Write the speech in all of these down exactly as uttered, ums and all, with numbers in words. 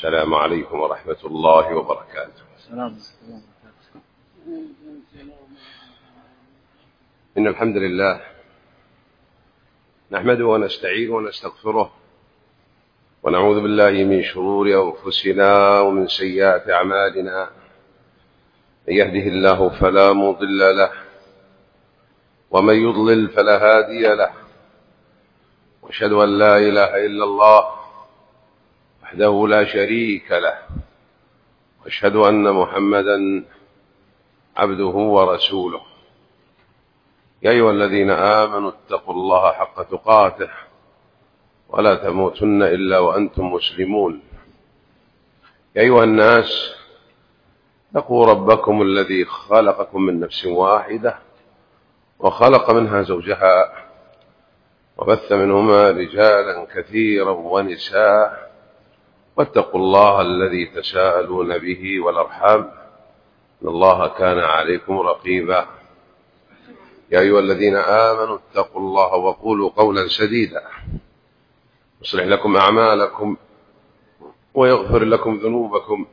السلام عليكم ورحمة الله وبركاته. السلام. إن الحمد لله نحمده ونستعينه ونستغفره ونعوذ بالله من شرور أنفسنا ومن سيئات أعمالنا. من يهده الله فلا مضل له ومن يضلل فلا هادي له، وأشهد أن لا إله إلا الله وحده لا شريك له، وأشهد أن محمدا عبده ورسوله. يا أيها الذين آمنوا اتقوا الله حق تقاته ولا تموتن إلا وأنتم مسلمون. يا أيها الناس اتقوا ربكم الذي خلقكم من نفس واحدة وخلق منها زوجها وبث منهما رجالا كثيرا ونساء، واتقوا الله الذي تساءلون به والأرحام إن الله كان عليكم رقيبا. يا أيها الذين آمنوا اتقوا الله وقولوا قولا سديدا يصلح لكم أعمالكم ويغفر لكم ذنوبكم،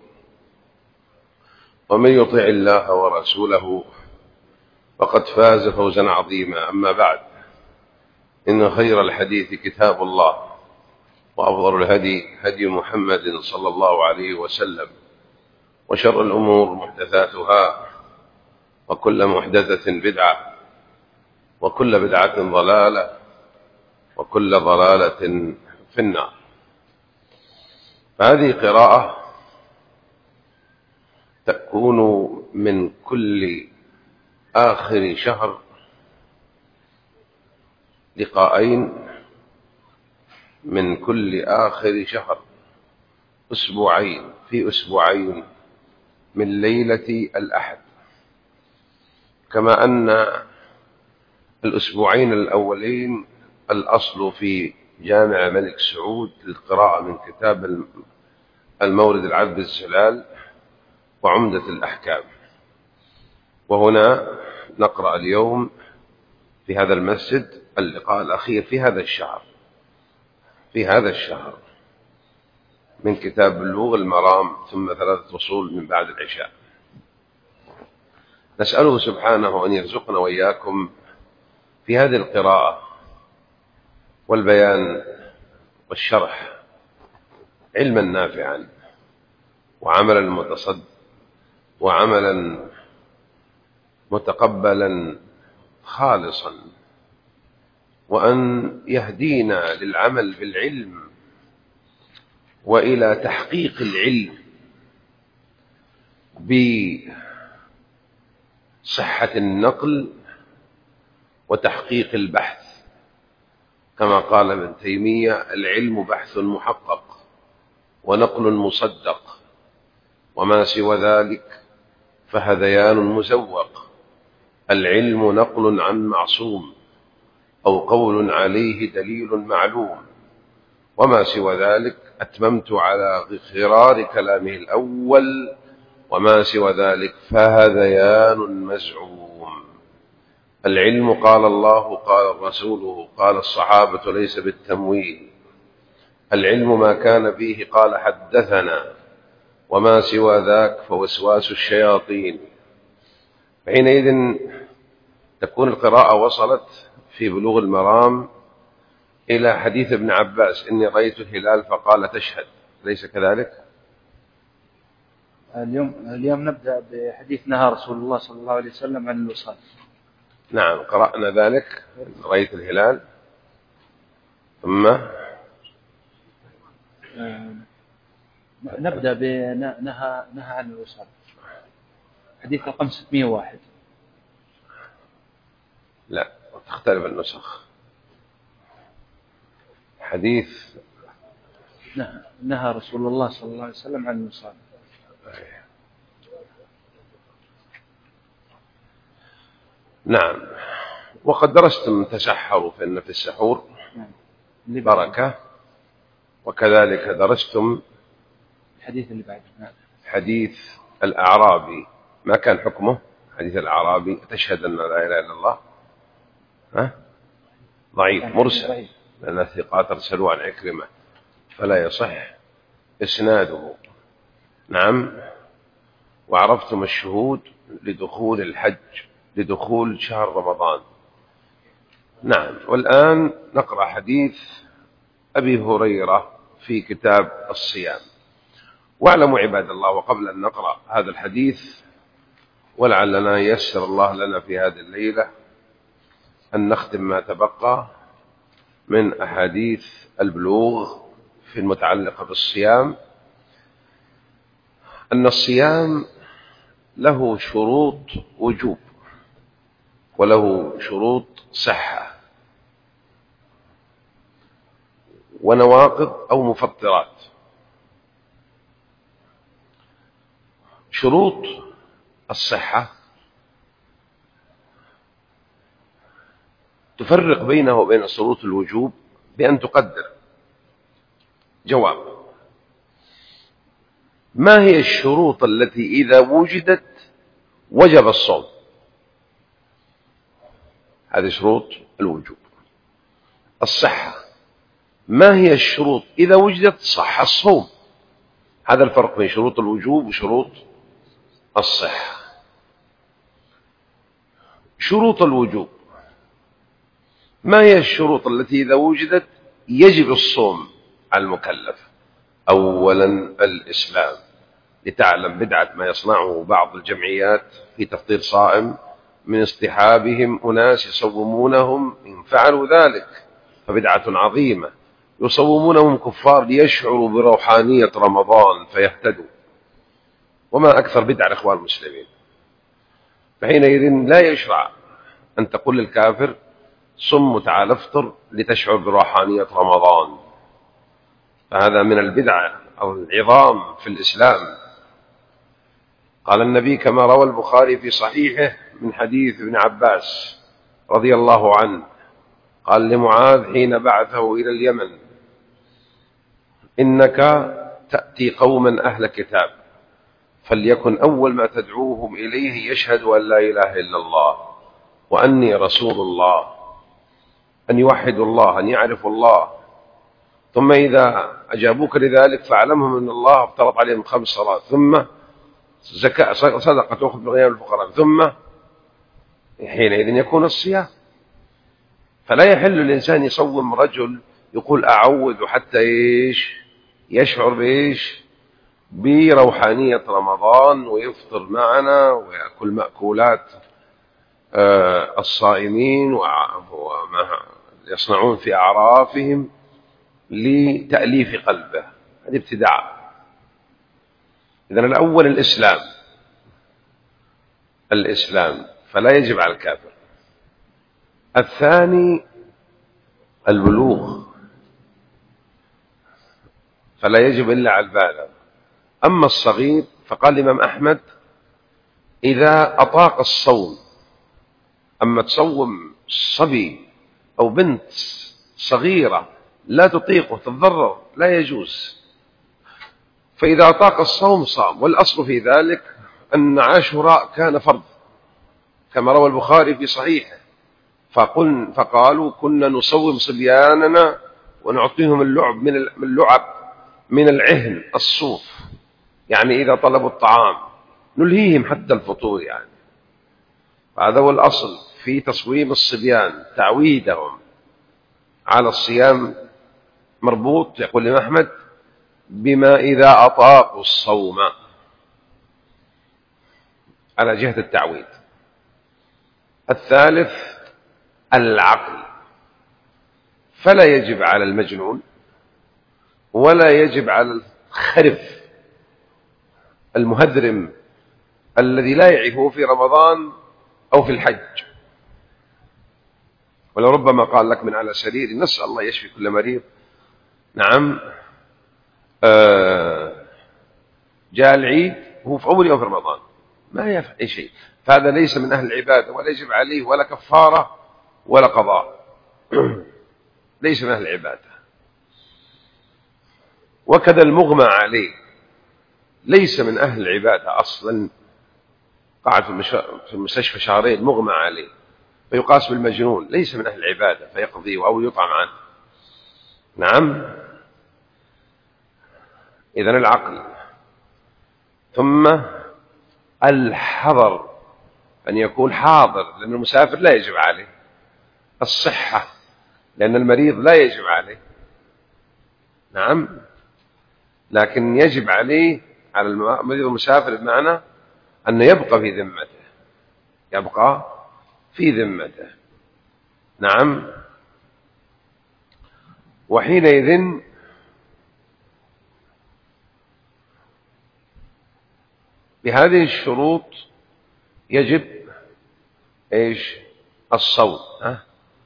ومن يطع الله ورسوله فقد فاز فوزا عظيما. أما بعد، إن خير الحديث كتاب الله، وأفضل الهدي هدي محمد صلى الله عليه وسلم، وشر الأمور محدثاتها، وكل محدثة بدعة، وكل بدعة ضلالة، وكل ضلالة في النار. هذه قراءة تكون من كل آخر شهر لقاءين، من كل آخر شهر أسبوعين، في أسبوعين من ليلة الأحد. كما أن الأسبوعين الأولين الأصل في جامع الملك سعود للقراءة من كتاب المورد العذب الزلال وعمدة الأحكام، وهنا نقرأ اليوم في هذا المسجد اللقاء الأخير في هذا الشهر في هذا الشهر من كتاب بلوغ المرام، ثم ثلاثة أصول من بعد العشاء. نسأله سبحانه أن يرزقنا وإياكم في هذه القراءة والبيان والشرح علما نافعا، وعملا متصد وعملا متقبلا خالصا، وأن يهدينا للعمل بالعلم وإلى تحقيق العلم بصحة النقل وتحقيق البحث. كما قال ابن تيمية: العلم بحث محقق ونقل مصدق، وما سوى ذلك فهذيان مزوق. العلم نقل عن معصوم أو قول عليه دليل معلوم، وما سوى ذلك أتممت على غرار كلامه الأول، وما سوى ذلك فهذيان مزعوم. العلم قال الله قال رسوله قال الصحابة ليس بالتمويل. العلم ما كان فيه قال حدثنا، وما سوى ذاك فوسواس الشياطين. حينئذ تكون القراءة وصلت في بلوغ المرام إلى حديث ابن عباس: إني رأيت الهلال فقال تشهد، ليس كذلك؟ اليوم اليوم نبدأ بحديث نهى رسول الله صلى الله عليه وسلم عن الوصال. نعم، قرأنا ذلك، رأيت الهلال، ثم نبدأ بنهى نهى عن الوصال، حديث رقم ستمائة وواحد. لا، تختلف النسخ. حديث نهى رسول الله صلى الله عليه وسلم عن الوصال. نعم، وقد درستم تسحروا، فإن في السحور بركة، وكذلك درستم الحديث اللي بعده حديث الأعرابي. ما كان حكمه حديث الأعرابي؟ تشهد أن لا إله إلا الله؟ ها؟ ضعيف مرسل، لأن الثقات أرسلوا عن عكرمة، فلا يصح إسناده. نعم. وعرفتم الشهود لدخول الحج، لدخول شهر رمضان. نعم. والآن نقرأ حديث أبي هريرة في كتاب الصيام. واعلموا عباد الله، وقبل أن نقرأ هذا الحديث ولعلنا ييسر الله لنا في هذه الليلة أن نختم ما تبقى من أحاديث البلوغ في المتعلقة بالصيام، أن الصيام له شروط وجوب وله شروط صحة ونواقض أو مفطرات. شروط الصحة تفرق بينه وبين شروط الوجوب بأن تقدر. جواب: ما هي الشروط التي إذا وجدت وجب الصوم؟ هذه شروط الوجوب. الصحة: ما هي الشروط إذا وجدت صح الصوم؟ هذا الفرق بين شروط الوجوب وشروط الصحة. شروط الوجوب: ما هي الشروط التي إذا وجدت يجب الصوم على المكلف؟ أولا الإسلام، لتعلم بدعة ما يصنعه بعض الجمعيات في تفطير صائم من اصطحابهم أناس يصومونهم إن فعلوا ذلك، فبدعة عظيمة، يصومونهم كفار ليشعروا بروحانية رمضان فيهتدوا، وما أكثر بدعة الإخوان المسلمين. فحينئذ لا يشرع أن تقول للكافر صم تعال افطر لتشعر بروحانية رمضان، فهذا من البدعة أو العظام في الإسلام. قال النبي كما روى البخاري في صحيحه من حديث ابن عباس رضي الله عنه، قال لمعاذ حين بعثه إلى اليمن: إنك تأتي قوما أهل كتاب، فليكن أول ما تدعوهم إليه يشهدوا أن لا إله إلا الله وأني رسول الله، أن يوحدوا الله، أن يعرفوا الله، ثم إذا أجابوك لذلك فاعلمهم أن الله افترض عليهم خمس صلوات، ثم زكاة صدقة تأخذ بغياب الفقراء، ثم حينئذ يكون الصيام. فلا يحل الإنسان يصوم رجل يقول أعود حتى إيش يشعر بإيش بروحانية رمضان ويفطر معنا ويأكل مأكولات الصائمين وما يصنعون في أعرافهم لتأليف قلبه. هذا ابتداع. إذن الأول الإسلام، الإسلام فلا يجب على الكافر. الثاني البلوغ، فلا يجب إلا على البالغ. أما الصغير فقال الإمام أحمد إذا أطاق الصوم. أما تصوم صبي أو بنت صغيرة لا تطيقه تتضرر لا يجوز، فإذا أطاق الصوم صام. والأصل في ذلك أن عاشوراء كان فرض كما روى البخاري في صحيحه، فقل فقالوا كنا نصوم صبياننا ونعطيهم اللعب من اللعب من العهن الصوف، يعني إذا طلبوا الطعام نلهيهم حتى الفطور يعني. هذا هو الأصل في تصويم الصبيان، تعويدهم على الصيام مربوط يقول الإمام أحمد بما إذا أطاقوا الصوم على جهة التعويد. الثالث العقل، فلا يجب على المجنون ولا يجب على الخرف المهذرم الذي لا يعرفه في رمضان أو في الحج، ولربما قال لك من على سرير، نسأل الله يشفي كل مريض. نعم. آه جاء العيد وهو في أول يوم في رمضان ما يفعل شيء، فهذا ليس من أهل العبادة ولا يجب عليه ولا كفارة ولا قضاء ليس من أهل العبادة. وكذا المغمى عليه ليس من أهل العبادة أصلا، قعد في المستشفى شهرين مغمى عليه فيقاس بالمجنون، ليس من أهل العبادة فيقضي أو يطعم عنه. نعم. إذن العقل. ثم الحضر، أن يكون حاضر، لأن المسافر لا يجب عليه. الصحة، لأن المريض لا يجب عليه، نعم، لكن يجب عليه على المريض المسافر بمعنى أن يبقى في ذمته، يبقى في ذمته، نعم. وحينئذ بهذه الشروط يجب ايش؟ الصوم. ها؟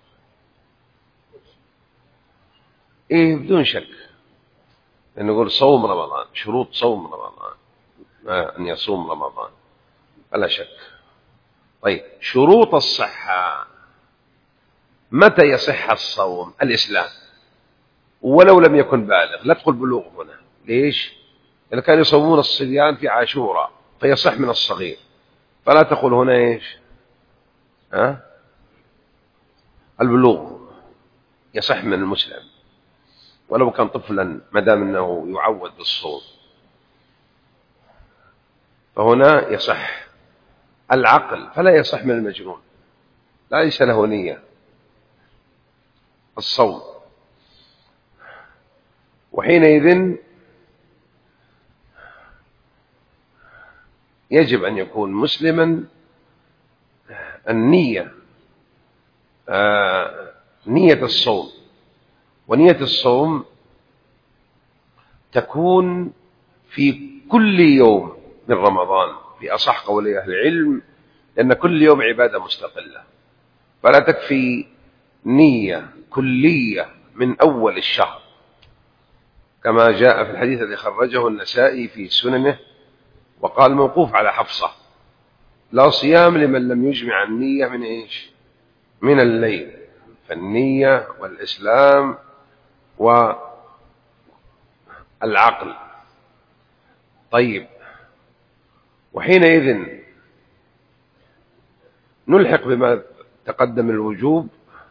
ايه بدون شك، لأن نقول صوم رمضان، شروط صوم رمضان، أن يصوم رمضان فلا شك. طيب شروط الصحة، متى يصح الصوم؟ الإسلام، ولو لم يكن بالغ، لا تقول بلوغ هنا. ليش؟ لأن كانوا يصومون الصبيان في عاشوراء فيصح من الصغير، فلا تقول هنا ايش؟ ها؟ البلوغ يصح من المسلم ولو كان طفلا ما دام انه يعود بالصوم، فهنا يصح. العقل فلا يصح من المجنون، لا ليس له نية الصوم. وحينئذ يجب أن يكون مسلما النية، آه نية الصوم. ونية الصوم تكون في كل يوم من رمضان في أصح قولي أهل العلم، لأن كل يوم عبادة مستقلة، فلا تكفي نية كلية من أول الشهر، كما جاء في الحديث الذي خرجه النسائي في سننه وقال موقوف على حفصة: لا صيام لمن لم يجمع النية من إيش؟ من الليل. فالنية والإسلام والعقل. طيب، وحينئذ نلحق بما تقدم الوجوب،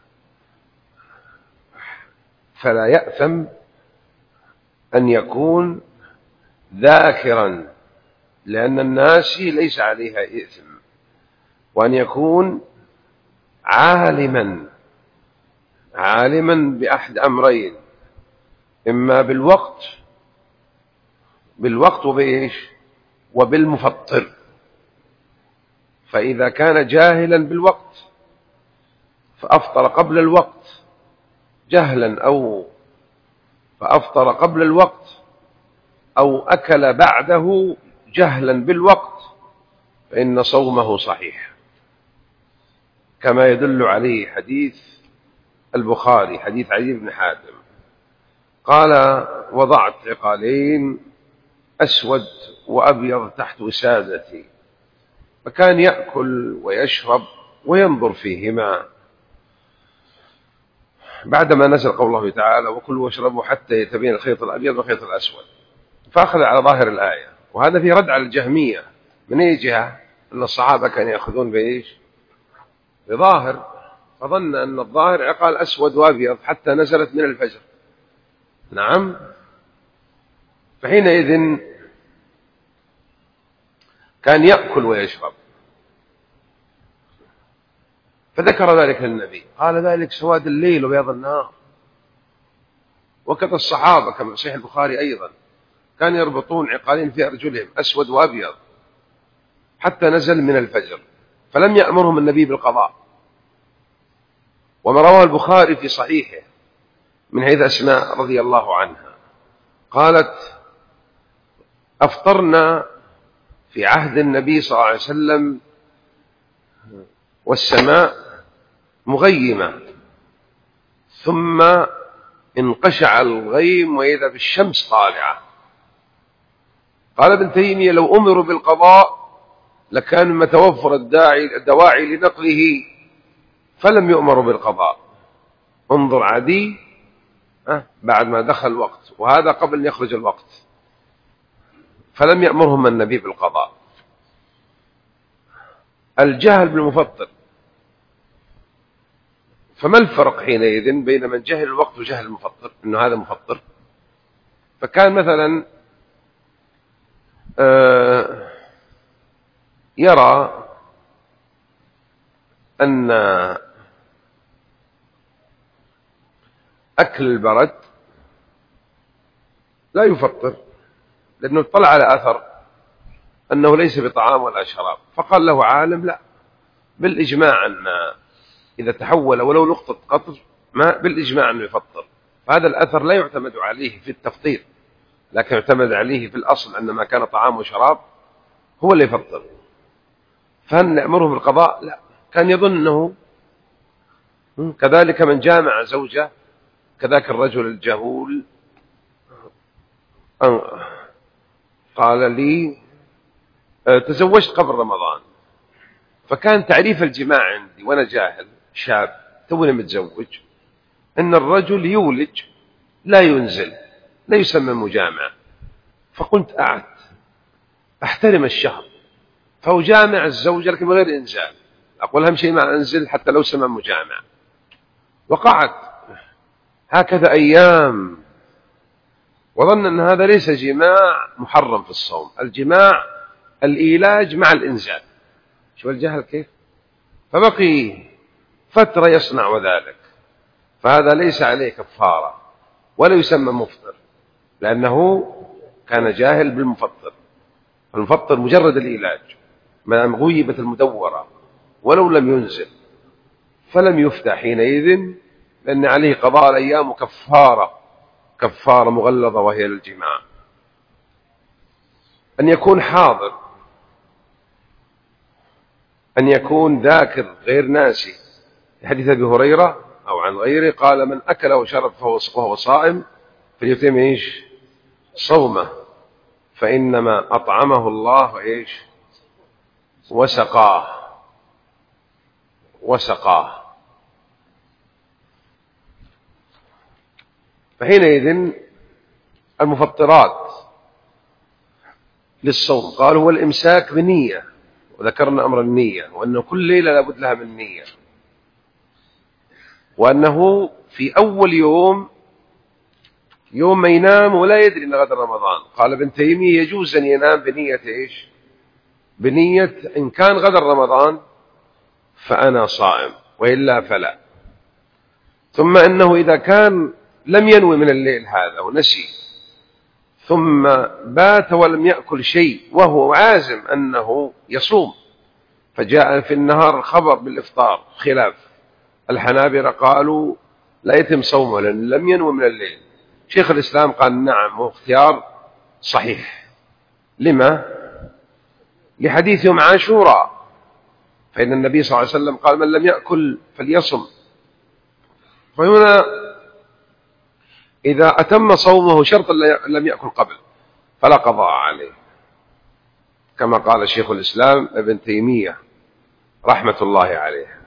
فلا يأثم أن يكون ذاكرا، لأن الناس ليس عليها إثم، وأن يكون عالما، عالما بأحد أمرين: إما بالوقت بالوقت وبإيش؟ وبالمفطر. فإذا كان جاهلا بالوقت فأفطر قبل الوقت جهلا، أو فأفطر قبل الوقت، أو أكل بعده جهلا بالوقت، فإن صومه صحيح، كما يدل عليه حديث البخاري، حديث علي بن حاتم قال: وضعت عقالين أسود وأبيض تحت وسادتي، فكان يأكل ويشرب وينظر فيهما، بعدما نزل قول الله تعالى: وكلوا واشربوا حتى يتبين الخيط الأبيض والخيط الأسود، فأخذ على ظاهر الآية. وهذا في رد على الجهمية. من أي جهة؟ أن الصحابة كانوا يأخذون بإيش؟ بظاهر، فظن أن الظاهر عقال أسود وأبيض حتى نزلت من الفجر، نعم. فحينئذ كان يأكل ويشرب، فذكر ذلك للنبي، قال: ذلك سواد الليل وبياض النهار. وكذا الصحابة كما في صحيح البخاري أيضا كانوا يربطون عقالين في أرجلهم أسود وأبيض حتى نزل من الفجر، فلم يأمرهم النبي بالقضاء. وما رواه البخاري في صحيحه من حيث أسماء رضي الله عنها قالت: أفطرنا في عهد النبي صلى الله عليه وسلم والسماء مغيمة، ثم انقشع الغيم وإذا بالشمس طالعة. قال ابن تيمية: لو أمروا بالقضاء لكان ما توفر الدواعي لنقله فلم يؤمروا بالقضاء. انظر عدي بعد ما دخل الوقت، وهذا قبل أن يخرج الوقت، فلم يأمرهم النبي بالقضاء. الجهل بالمفطر، فما الفرق حينئذ بين من جهل الوقت وجهل المفطر؟ إنه هذا مفطر. فكان مثلا يرى أن أكل البرد لا يفطر، لأنه اطلع على أثر أنه ليس بطعام ولا شراب، فقال له عالم لا، بالإجماع أن إذا تحول ولو نقطة قطر ما بالإجماع أنه يفطر. فهذا الأثر لا يعتمد عليه في التفطير، لكن يعتمد عليه في الأصل أن ما كان طعام وشراب هو اللي يفطر. فهل نأمره بالقضاء؟ لا، كان يظن أنه كذلك من جامع زوجة، كذاك الرجل الجهول قال لي تزوجت قبل رمضان، فكان تعريف الجماع عندي وأنا جاهل شاب توني متزوج أن الرجل يولج لا ينزل، لا يسمى مجامع. فقلت قعدت أحترم الشهر، فهو جامع الزوجة لكن بغير إنزال، أقول أهم شيء ما أنزل حتى لو سمى مجامع. وقعدت هكذا أيام وظن أن هذا ليس جماع محرم في الصوم، الجماع الإيلاج مع الإنزال. شو الجهل كيف؟ فبقي فترة يصنع ذلك، فهذا ليس عليه كفارة ولا يسمى مفطر، لأنه كان جاهل بالمفطر. المفطر مجرد الإيلاج، ما غيبت المدورة ولو لم ينزل فلم يفتى حينئذ، لأن عليه قضاء الأيام كفارة، كفارة مغلظة وهي للجماع. أن يكون حاضر، أن يكون ذاكر غير ناسي. حديث أبي هريرة أو عن غيره قال من أكل وشرب وهو صائم فليتم إيش صومه، فإنما أطعمه الله إيش وسقاه وسقاه. فحينئذ المفطرات للصوم قال هو الإمساك بنية، وذكرنا أمر النية، وأنه كل ليلة لابد لها من نية، وأنه في أول يوم يوم ما ينام ولا يدري أن غدا رمضان. قال ابن تيمية يجوز أن ينام بنية إيش بنية إن كان غدا رمضان فأنا صائم وإلا فلا. ثم أنه إذا كان لم ينوي من الليل هذا ونسي ثم بات ولم يأكل شيء وهو عازم أنه يصوم، فجاء في النهار خبر بالإفطار خلاف الحنابلة قالوا لا يتم صومه لأن لم ينوي من الليل. شيخ الإسلام قال نعم هو اختيار صحيح. لما؟ لحديث يوم عاشوراء، فإن النبي صلى الله عليه وسلم قال من لم يأكل فليصم. فهنا إذا أتم صومه شرطا لم يأكل قبل فلا قضاء عليه، كما قال شيخ الإسلام ابن تيمية رحمة الله عليه.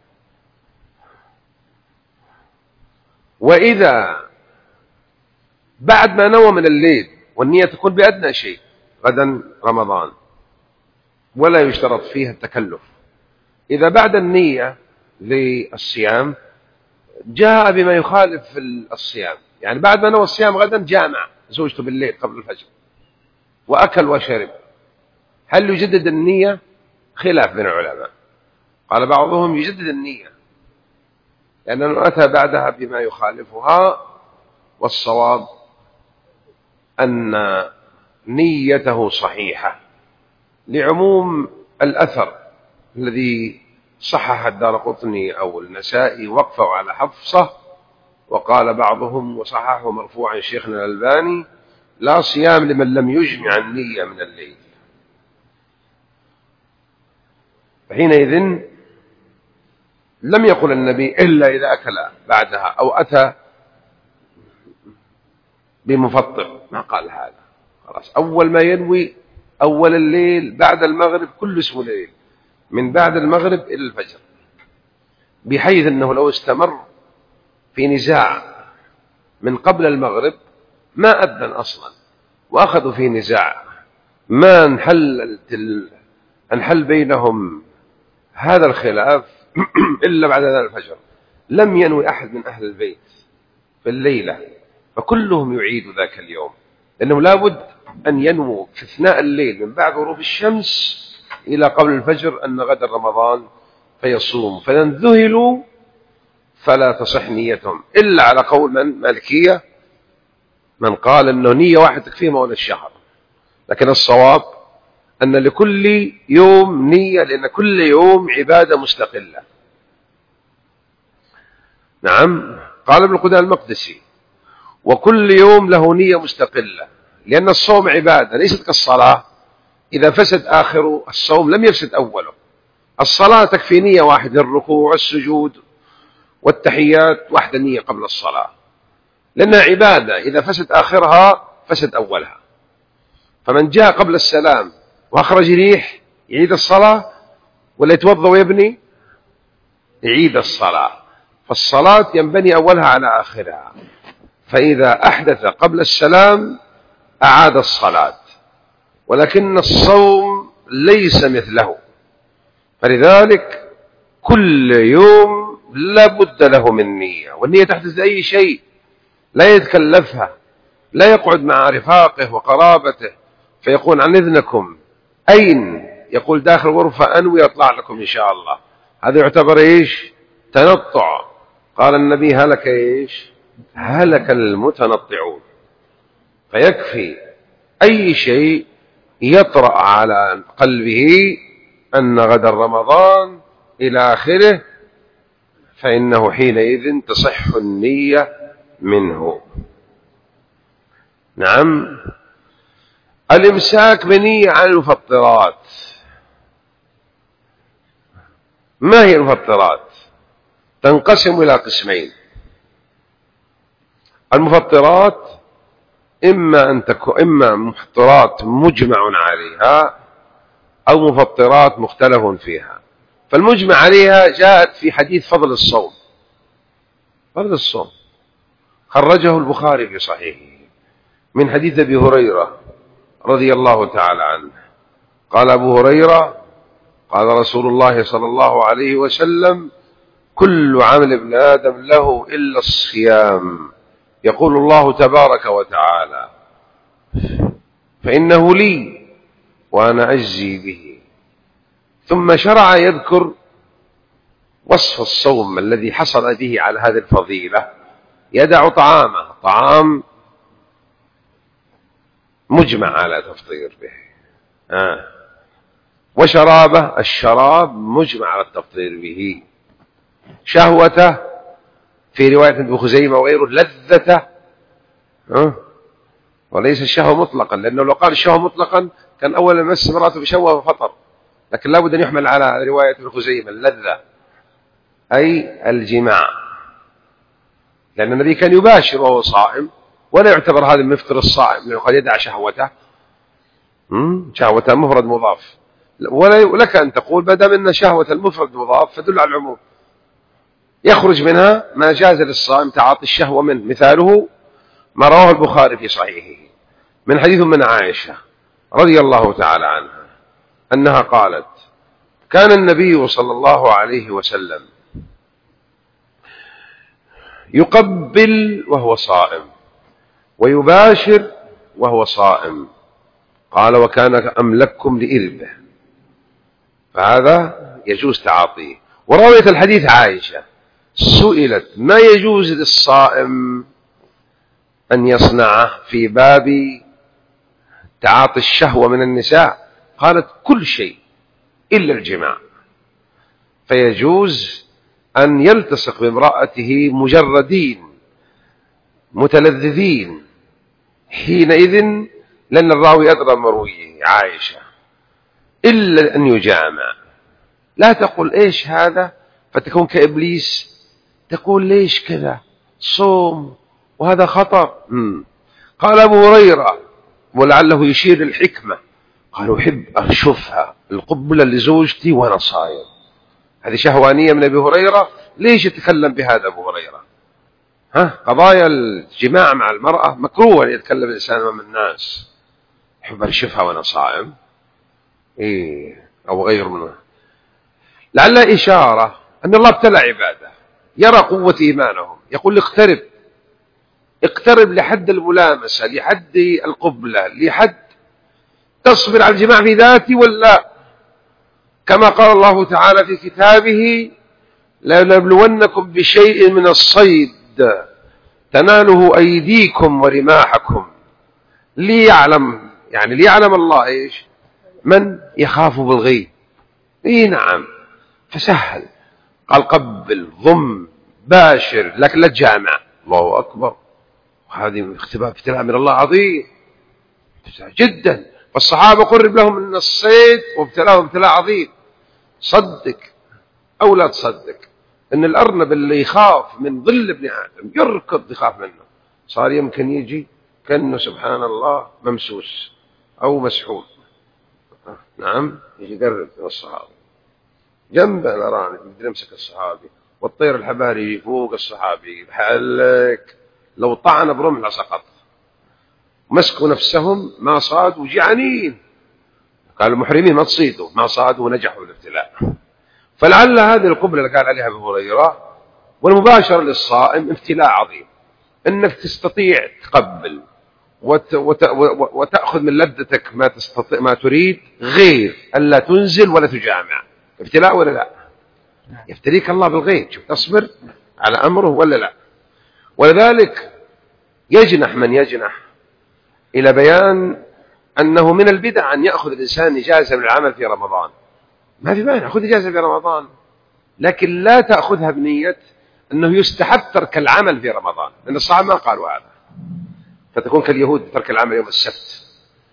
وإذا بعد ما نوى من الليل والنية تكون بأدنى شيء غدا رمضان ولا يشترط فيها التكلف، إذا بعد النية للصيام جاء بما يخالف الصيام، يعني بعد ما نوى الصيام غدا جامع زوجته بالليل قبل الفجر وأكل وشرب، هل يجدد النية؟ خلاف بين العلماء، قال بعضهم يجدد النية لأنه أتى بعدها بما يخالفها، والصواب أن نيته صحيحة لعموم الأثر الذي صحح الدارقطني أو النسائي وقفوا على حفصة، وقال بعضهم وصححه مرفوعا شيخنا الألباني لا صيام لمن لم يجمع النية من الليل. فحينئذ لم يقل النبي إلا إذا أكل بعدها أو أتى بمفطر، ما قال هذا، خلاص أول ما ينوي أول الليل بعد المغرب كل اسمه ليل، من بعد المغرب إلى الفجر، بحيث أنه لو استمر في نزاع من قبل المغرب ما أذن أصلا وأخذوا في نزاع ما انحل, انحل بينهم هذا الخلاف إلا بعد ذلك الفجر، لم ينوي أحد من أهل البيت في الليلة، فكلهم يعيد ذاك اليوم لأنه لابد أن ينمو في أثناء الليل من بعد غروب الشمس إلى قبل الفجر أن غدا رمضان فيصوم، فإن ذهلوا فلا تصح نيتهم إلا على قول من مالكية من قال أنه نية واحد تكفيه مولى الشهر. لكن الصواب أن لكل يوم نية، لأن كل يوم عبادة مستقلة. نعم، قال ابن قدامة المقدسي وكل يوم له نية مستقلة، لأن الصوم عبادة ليست كالصلاة، إذا فسد آخر الصوم لم يفسد أوله. الصلاة تكفي نية واحدة، الركوع والسجود والتحيات واحدة نية قبل الصلاة، لأنها عبادة، إذا فسد آخرها فسد أولها. فمن جاء قبل السلام وأخرج ريح يعيد الصلاة ولا يتوضأ ويبني؟ يعيد الصلاة. فالصلاة ينبني أولها على آخرها، فإذا أحدث قبل السلام أعاد الصلاة، ولكن الصوم ليس مثله، فلذلك كل يوم لا بد له من نية، والنية تحدث لأي شيء، لا يتكلفها، لا يقعد مع رفاقه وقرابته فيقول عن إذنكم أين؟ يقول داخل غرفة أنوي أطلع لكم إن شاء الله. هذا يعتبر إيش؟ تنطع. قال النبي هلك إيش؟ هلك المتنطعون. فيكفي أي شيء يطرأ على قلبه أن غدا رمضان إلى آخره، فإنه حينئذ تصح النية منه. نعم. الإمساك بنية عن المفطرات. ما هي المفطرات؟ تنقسم إلى قسمين. المفطرات إما أن تكون إما مفطرات مجمع عليها أو مفطرات مختلف فيها. فالمجمع عليها جاءت في حديث فضل الصوم. فضل الصوم خرجه البخاري في صحيحه من حديث أبي هريرة رضي الله تعالى عنه قال أبو هريرة قال رسول الله صلى الله عليه وسلم كل عمل ابن آدم له إلا الصيام، يقول الله تبارك وتعالى فإنه لي وأنا أجزي به. ثم شرع يذكر وصف الصوم الذي حصل به على هذه الفضيلة، يدع طعامه، طعام مجمع على تفطير به، آه. وشرابه، الشراب مجمع على التفطير به. شهوته في رواية ابن خزيمة وغيره لذته، آه. وليس الشهوة مطلقا، لأنه لو قال الشهوة مطلقا كان أول ما مس امرأته بشهوة ففطر، لكن لابد أن يحمل على رواية ابن خزيمة اللذة أي الجماع، لأن النبي كان يباشر وهو صائم، ولا يعتبر هذا من مفطر الصائم، لأنه قد يدع شهوته. شهوته مفرد مضاف، ولك أن تقول بدل أن شهوة المفرد مضاف فدل على العموم، يخرج منها ما جاز للصائم تعاطي الشهوة منه. مثاله ما رواه البخاري في صحيحه من حديث من عائشة رضي الله تعالى عنها أنها قالت كان النبي صلى الله عليه وسلم يقبل وهو صائم ويباشر وهو صائم، قال وكان أملككم لإربه، فهذا يجوز تعاطيه. وراوية الحديث عائشة سئلت ما يجوز للصائم أن يصنعه في باب تعاطي الشهوة من النساء، قالت كل شيء إلا الجماع، فيجوز أن يلتصق بامرأته مجردين متلذذين حينئذ، لأن الراوي أدرى مرويه عائشة، إلا أن يجامع. لا تقول إيش هذا فتكون كإبليس، تقول ليش كذا صوم وهذا خطر. مم. قال أبو هريرة ولعله يشير الحكمة، قال أحب أشوفها القبلة لزوجتي وأنا صايم. هذه شهوانية من أبي هريرة. ليش يتكلم بهذا أبو هريرة؟ ها قضايا الجماع مع المرأة مكروه أن يتكلم الإنسان أمام الناس. أحب أشوفها وأنا صائم إيه أو غير منه، لعلها إشارة أن الله ابتلى عباده، يرى قوة إيمانهم، يقول اقترب اقترب لحد الملامسة، لحد القبلة، لحد تصبر على الجماع في ذاتي ولا كما قال الله تعالى في كتابه لنبلونكم بشيء من الصيد تناله أيديكم ورماحكم ليعلم، يعني ليعلم الله إيش؟ من يخاف بالغيب. إيه نعم، فسهل، قال قبل ضم باشر لكن لا تجامع. الله أكبر، وهذه اختبار ابتلاء من الله عظيم جدا. فالصحابة قرب لهم من الصيد وابتلاهم ابتلاء عظيم. صدق أو لا تصدق إن الأرنب اللي يخاف من ظل ابن آدم يركض يخاف منه، صار يمكن يجي كأنه سبحان الله ممسوس أو مسحوم. نعم، يجي يقرب من الصحابي جنبه الأرانب يقدر يمسك الصحابي، والطير الحباري يجي فوق الصحابي بحلك لو طعن برمح لسقط. مسكوا نفسهم ما صادوا جعانين، قالوا محرمين ما تصيدوا، ما صادوا ونجحوا الابتلاء. فلعل هذه القبلة اللي قال عليها أبو هريرة والمباشرة للصائم ابتلاء عظيم، أنك تستطيع تقبل وت... وت... وتأخذ من لذتك ما تستطيع ما تريد غير ألا تنزل ولا تجامع. ابتلاء ولا لا؟ يفتريك الله بالغيب، شوف تصبر على أمره ولا لا. ولذلك يجنح من يجنح إلى بيان أنه من البدع أن يأخذ الإنسان إجازة من العمل في رمضان. ما في مانع، خذ إجازة في رمضان، لكن لا تأخذها بنية أنه يستحب ترك العمل في رمضان، لأن الصحابة ما قالوا هذا، فتكون كاليهود ترك العمل يوم السبت.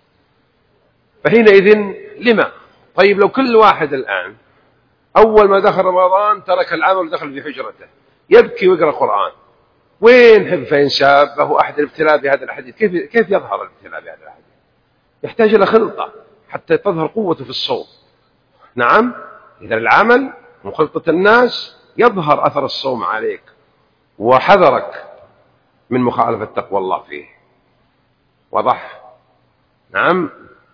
فحينئذ لما؟ طيب لو كل واحد الآن أول ما دخل رمضان ترك العمل ودخل في حجرته يبكي ويقرأ قرآن، وين حب فإن شابه أحد الابتلاء بهذا الحديث؟ كيف كيف يظهر الابتلاء بهذا الحديث؟ يحتاج إلى خلطة حتى تظهر قوته في الصوم. نعم، إذا العمل وخلطة الناس يظهر أثر الصوم عليك وحذرك من مخالفة تقوى الله فيه. وضح؟ نعم.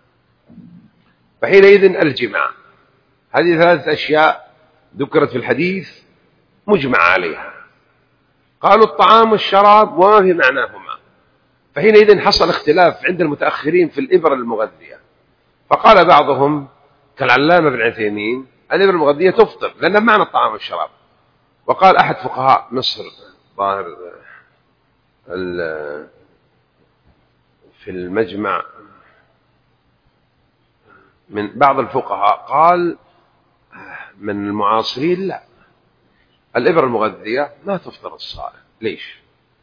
فحينئذ الجماع، هذه ثلاثة أشياء ذكرت في الحديث مجمع عليها. قالوا الطعام والشراب وما في معناهما. فحينئذ حصل اختلاف عند المتأخرين في الإبر المغذية، فقال بعضهم كالعلامة بن عثيمين الإبر المغذية تفطر لأن معنى الطعام والشراب. وقال أحد فقهاء مصر ظاهر في المجمع من بعض الفقهاء قال من المعاصرين لا، الإبر المغذية ما تفطر الصائم. ليش؟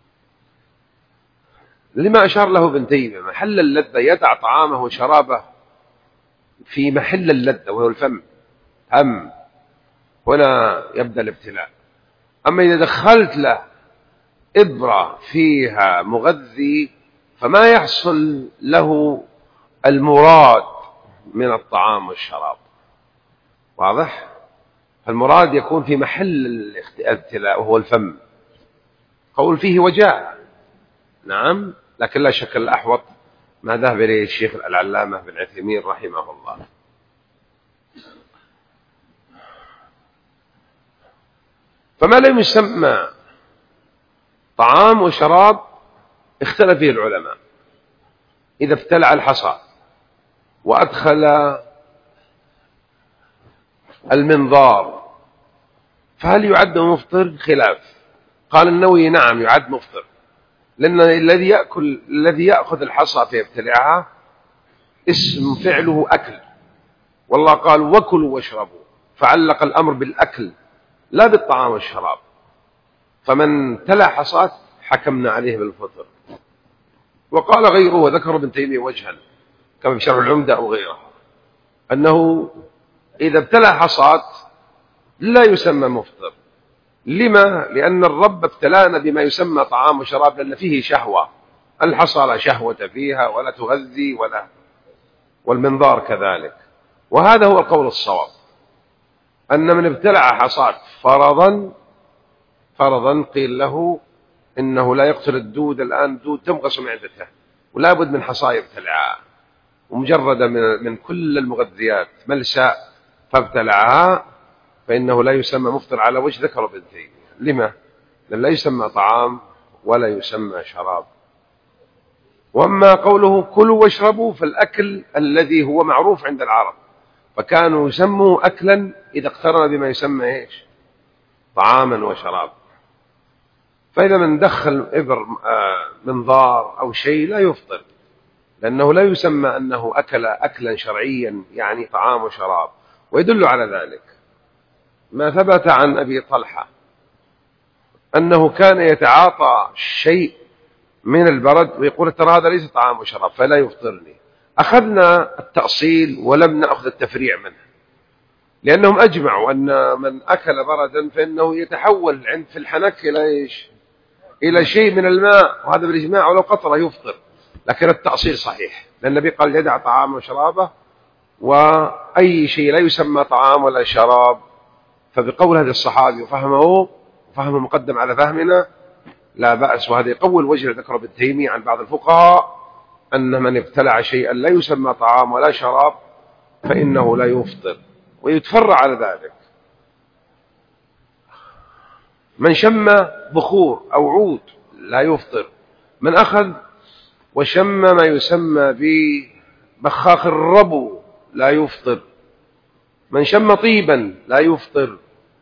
لما أشار له ابن تيمية محل اللذة، يدع طعامه وشرابه في محل اللذة وهو الفم، هم هنا يبدأ الابتلاء. أما إذا دخلت له إبرة فيها مغذي فما يحصل له المراد من الطعام والشراب. واضح؟ المراد يكون في محل الابتلاء وهو الفم. قول فيه وجاء، نعم، لكن لا شك الأحوط ما ذهب إليه الشيخ العلامة بن عثيمين رحمه الله. فما لم يسمى طعام وشراب اختلف فيه العلماء. إذا ابتلع الحصى وأدخل المنظار فهل يعد مفطر؟ خلاف. قال النووي نعم يعد مفطر، لأن الذي يأكل الذي يأخذ الحصى فيبتلعها اسم فعله أكل، والله قال وكلوا واشربوا، فعلق الأمر بالأكل لا بالطعام والشراب. فمن تلع حصاة حكمنا عليه بالفطر. وقال غيره وذكر ابن تيمية وجها كما في شرح العمدة أو غيره أنه إذا ابتلع حصاة لا يسمى مفطر. لما؟ لأن الرب ابتلانا بما يسمى طعام وشراب لأن فيه شهوة، الحصى لا شهوة فيها ولا تغذي ولا، والمنظار كذلك. وهذا هو القول الصواب، أن من ابتلع حصاة فرضا فرضا قيل له إنه لا يقتل الدود. الآن دود تمغص معدته ولا بد من حصى يبتلعها ومجردة من, من كل المغذيات ملساء فابتلعها فإنه لا يسمى مفطر على وجه ذكر ابن تيمية. لما؟ لأن لا يسمى طعام ولا يسمى شراب. وأما قوله كلوا واشربوا فالأكل الذي هو معروف عند العرب، فكانوا يسموا أكلا إذا اقترن بما يسمى إيش؟ طعاما وشراب. فإذا من دخل إبر منظار أو شيء لا يفطر، لأنه لا يسمى أنه أكل أكلا شرعيا يعني طعام وشراب. ويدل على ذلك ما ثبت عن أبي طلحة أنه كان يتعاطى شيء من البرد ويقول ترى هذا ليس طعام وشراب فلا يفطرني. أخذنا التأصيل ولم نأخذ التفريع منه، لأنهم أجمعوا أن من أكل بردا فإنه يتحول عند في الحنك إلى إيش؟ إلى شيء من الماء، وهذا بالإجماع ولو قطرة يفطر. لكن التأصيل صحيح، لأن النبي قال يدع طعام وشرابه، وأي شيء لا يسمى طعام ولا شراب. فبقول هذا الصحابي وفهمه وفهمه مقدم على فهمنا لا بأس. وهذا يقول وجه ذكر ابن تيمية عن بعض الفقهاء أن من ابتلع شيئا لا يسمى طعام ولا شراب فإنه لا يفطر. ويتفرع على ذلك من شم بخور أو عود لا يفطر، من أخذ وشم ما يسمى ببخاخ الربو لا يفطر، من شم طيبا لا يفطر.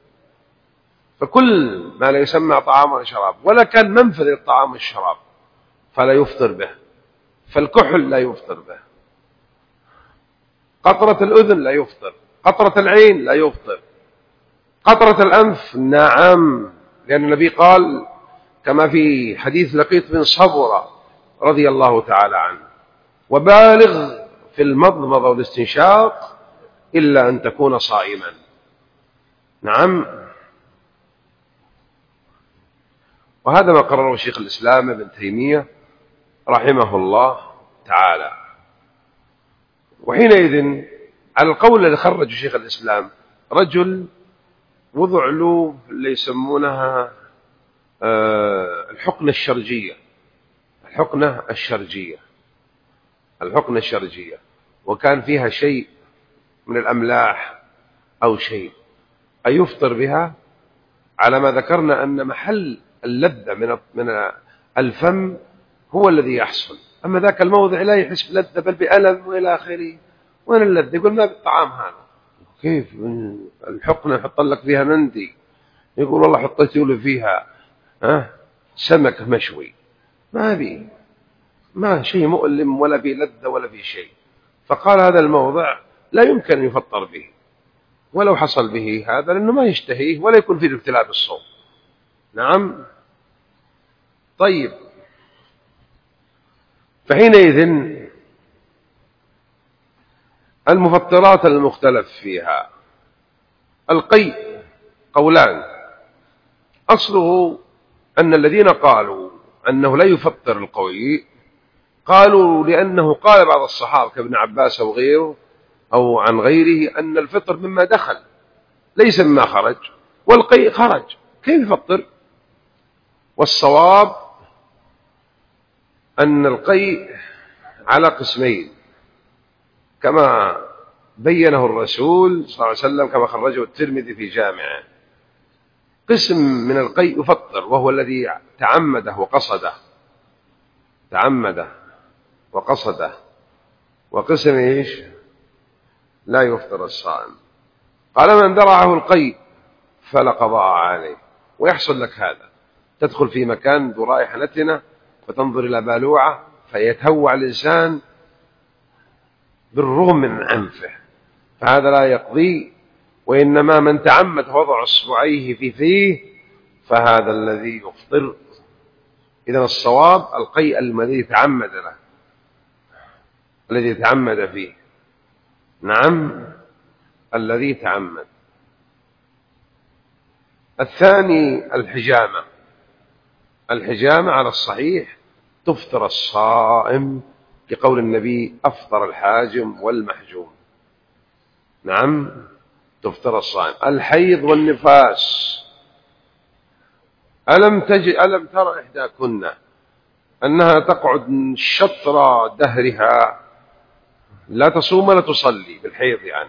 فكل ما لا يسمى طعام ولا شراب ولا كان منفذ للطعام والشراب فلا يفطر به. فالكحل لا يفطر به، قطرة الأذن لا يفطر، قطرة العين لا يفطر، قطرة الأنف نعم، لأن النبي قال كما في حديث لقيط بن صبرة رضي الله تعالى عنه وبالغ في المضمضة والاستنشاق إلا أن تكون صائما. نعم. وهذا ما قرره شيخ الإسلام ابن تيمية رحمه الله تعالى. وحينئذ على القول الذي خرج شيخ الإسلام رجل وضع له اللي يسمونها الحقنة الشرجية، الحقنة الشرجية الحقنة الشرجية وكان فيها شيء من الأملاح أو شيء أيفطر بها؟ على ما ذكرنا أن محل اللذة من من الفم هو الذي يحصل، أما ذاك الموضع لا يحس بلذة بل بألم وإلى آخره. وين اللذة؟ يقول ما بالطعام هذا. كيف الحقنة يحط لك فيها مندي؟ يقول والله حطيت له فيها ها سمك مشوي، ما بي ما شيء مؤلم ولا بي لذة ولا بي شيء. فقال هذا الموضع لا يمكن أن يفطر به ولو حصل به هذا، لأنه ما يشتهيه ولا يكون فيه ابتلاء بالصوم. نعم. طيب، فحينئذ المفطرات المختلف فيها القيء قولان. أصله أن الذين قالوا أنه لا يفطر القيء قالوا لأنه قال بعض الصحابة كابن عباس أو غيره أو عن غيره أن الفطر مما دخل ليس مما خرج، والقيء خرج كيف يفطر؟ والصواب أن القيء على قسمين كما بينه الرسول صلى الله عليه وسلم كما خرجه الترمذي في جامعه. قسم من القيء يفطر وهو الذي تعمده وقصده تعمده وقصده وقسم إيش؟ لا يفطر الصائم. قال من درعه القيء فلا قضاء عليه. ويحصل لك هذا، تدخل في مكان ذو رائحة نتنة فتنظر إلى بالوعة فيتهوع الإنسان بالرغم من أنفه، فهذا لا يقضي. وإنما من تعمد وضع أصبعيه في فيه فهذا الذي يفطر. إذن الصواب القيء الذي تعمد له الذي تعمد فيه. نعم، الذي تعمد. الثاني الحجامة. الحجامة على الصحيح تفطر الصائم لقول النبي أفطر الحاجم والمحجوم. نعم، تفطر الصائم. الحيض والنفاس. ألم تجد ألم ترى إحداكن أنها تقعد شطر دهرها لا تصوم ولا تصلي بالحيض يعني،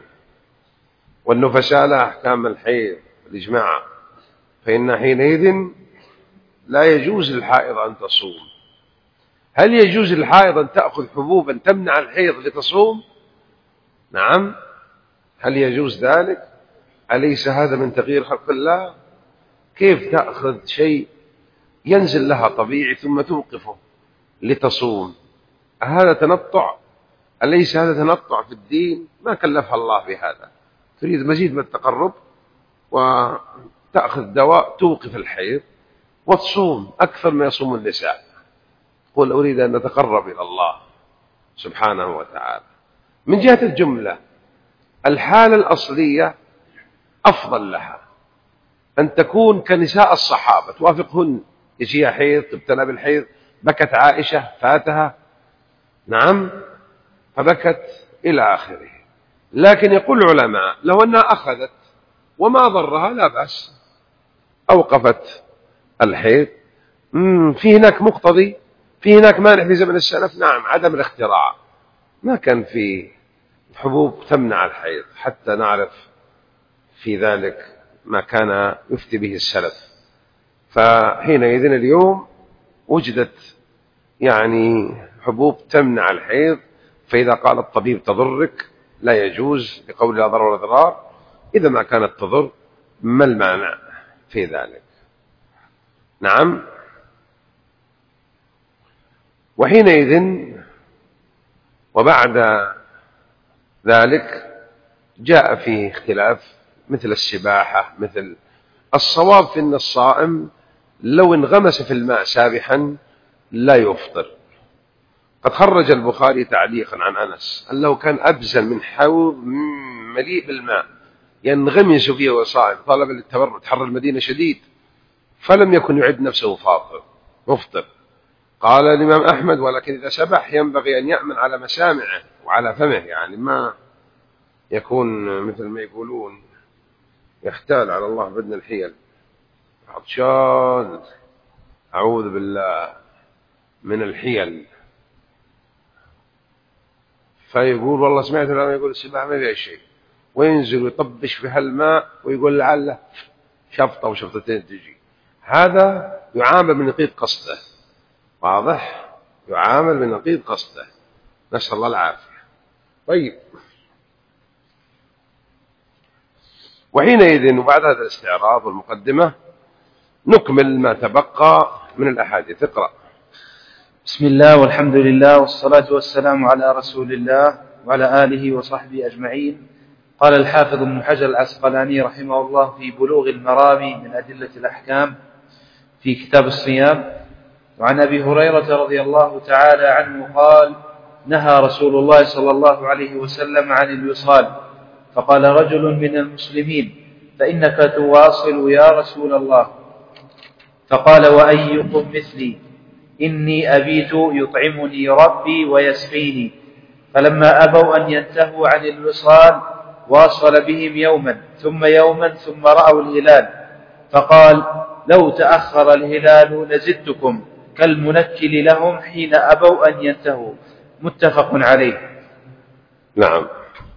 والنفساء لها أحكام الحيض بالإجماع، فإن حينئذ لا يجوز للحائض أن تصوم. هل يجوز للحائض أن تأخذ حبوبا تمنع الحيض لتصوم؟ نعم. هل يجوز ذلك؟ أليس هذا من تغيير خلق الله؟ كيف تأخذ شيء ينزل لها طبيعي ثم توقفه لتصوم؟ هذا تنطع؟ أليس هذا تنطع في الدين؟ ما كلفها الله بهذا. تريد مزيد من التقرب وتأخذ دواء توقف الحيض وتصوم أكثر ما يصوم النساء. قل أريد أن نتقرب إلى الله سبحانه وتعالى. من جهة الجملة الحالة الأصلية أفضل لها أن تكون كنساء الصحابة توافقهن، يجيها حيض تبتلى بالحيض، بكت عائشة فاتها، نعم، فبكت إلى آخره. لكن يقول العلماء لو أنها أخذت وما ضرها لا بأس، أوقفت الحيض. في هناك مقتضي، في هناك مانع في زمن السلف، نعم، عدم الاختراع. ما كان في حبوب تمنع الحيض حتى نعرف في ذلك ما كان يفتي به السلف. فحينئذ اليوم وجدت يعني حبوب تمنع الحيض، فإذا قال الطبيب تضرك لا يجوز بقول لا ضرر ولا ضرار. إذا ما كانت تضر ما المانع في ذلك؟ نعم. وحينئذ وبعد ذلك جاء فيه اختلاف مثل السباحة، مثل الصواب في أن الصائم لو انغمس في الماء سابحا لا يفطر. قد خرج البخاري تعليقا عن أنس أنه كان أبزل من حوض مليء بالماء ينغمس فيه وصائم طلبا للتبرد، حر المدينة شديد، فلم يكن يعد نفسه فاطر مفطر. قال الإمام أحمد ولكن إذا سبح ينبغي أن يأمن على مسامعه وعلى فمه، يعني ما يكون مثل ما يقولون يختال على الله بدن الحيل، عطشان، أعوذ بالله من الحيل، فيقول والله سمعت لما يقول السباحة ما فيها شيء، وينزل ويطبش في هالماء ويقول لعله شفطة وشفطتين تجي. هذا يعامل من نقيض قصده، واضح؟ يعامل من نقيض قصده، نسأل الله العافية. طيب، وحينئذ وبعد هذا الاستعراض والمقدمة نكمل ما تبقى من الأحاديث. اقرأ. بسم الله والحمد لله والصلاة والسلام على رسول الله وعلى آله وصحبه أجمعين. قال الحافظ ابن حجر العسقلاني رحمه الله في بلوغ المرام من أدلة الأحكام في كتاب الصيام: وعن أبي هريرة رضي الله تعالى عنه قال: نهى رسول الله صلى الله عليه وسلم عن الوصال، فقال رجل من المسلمين: فإنك تواصل يا رسول الله؟ فقال: وأيكم مثلي؟ إني أبيت يطعمني ربي ويسقيني. فلما أبوا أن ينتهوا عن الوصال واصل بهم يوما ثم يوما ثم رأوا الهلال، فقال: لو تأخر الهلال لزدتكم، كالمنكل لهم حين أبوا أن ينتهوا. متفق عليه. نعم.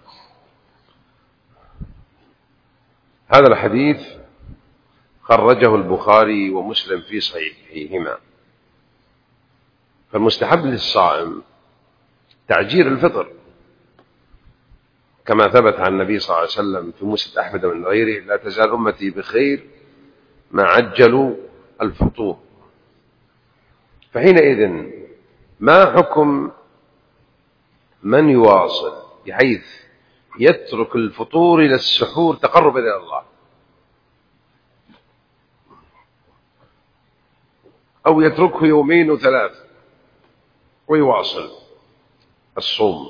هذا الحديث خرجه البخاري ومسلم في صحيحهما. فالمستحب للصائم تعجيل الفطر كما ثبت عن النبي صلى الله عليه وسلم في مسند أحمد من غيره: لا تزال أمتي بخير ما عجلوا الفطور. فحينئذ ما حكم من يواصل بحيث يترك الفطور إلى السحور تقرب إلى الله، أو يتركه يومين وثلاث ويواصل الصوم؟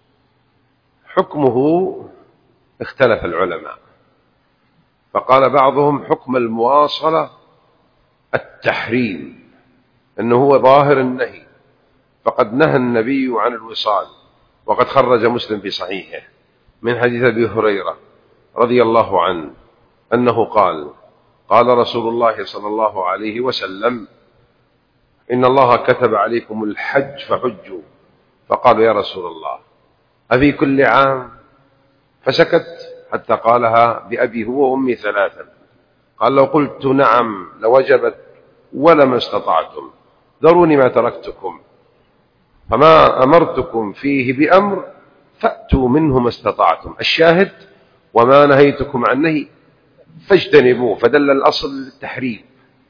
حكمه اختلف العلماء، فقال بعضهم حكم المواصلة التحريم، أنه هو ظاهر النهي، فقد نهى النبي عن الوصال، وقد خرج مسلم في صحيحه من حديث أبي هريرة رضي الله عنه أنه قال: قال رسول الله صلى الله عليه وسلم: إن الله كتب عليكم الحج فحجوا. فقالوا: يا رسول الله أفي كل عام؟ فسكت حتى قالها بأبي هو وأمي ثلاثا. قال: لو قلت نعم لوجبت ولما استطعتم، ذروني ما تركتكم، فما أمرتكم فيه بأمر فأتوا منه ما استطعتم. الشاهد وما نهيتكم عن نهي فاجتنبوه، فدل الأصل للتحريم.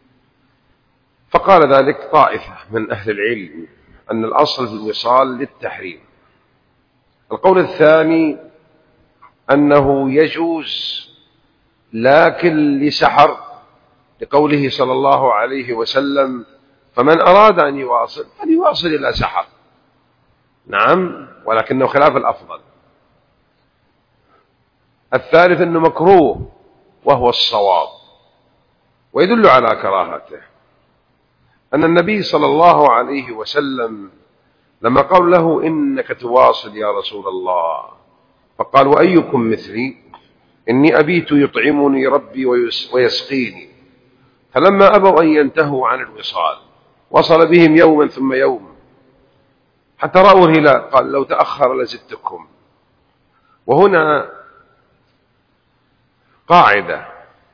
فقال ذلك طائفة من أهل العلم أن الأصل في الوصال للتحريم. القول الثاني أنه يجوز لكن لسحر، لقوله صلى الله عليه وسلم فمن أراد أن يواصل فليواصل إلى سحر. نعم، ولكنه خلاف الأفضل. الثالث أنه مكروه وهو الصواب، ويدل على كراهته أن النبي صلى الله عليه وسلم لما قال له إنك تواصل يا رسول الله، فقال وأيكم مثلي إني أبيت يطعمني ربي ويسقيني، فلما أبوا أن ينتهوا عن الوصال وصل بهم يوما ثم يوم حتى رأوا الهلال، قال لو تأخر لزدتكم. وهنا قاعدة: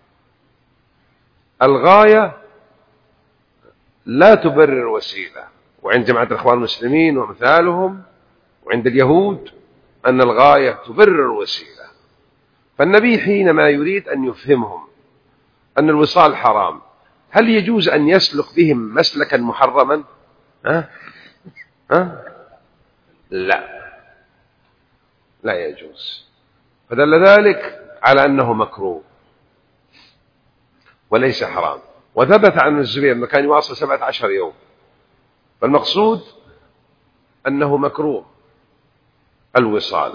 الغاية لا تبرر وسيلة، وعند جماعة الإخوان المسلمين ومثالهم وعند اليهود أن الغاية تبرر الوسيلة. فالنبي حينما يريد أن يفهمهم أن الوصال حرام، هل يجوز أن يسلك بهم مسلكا محرما؟ ها؟ ها؟ لا، لا يجوز. فدل ذلك على أنه مكروه وليس حرام. وثبت عن الزبير أنه كان يواصل سبعة عشر يوم، فالمقصود أنه مكروه الوصال.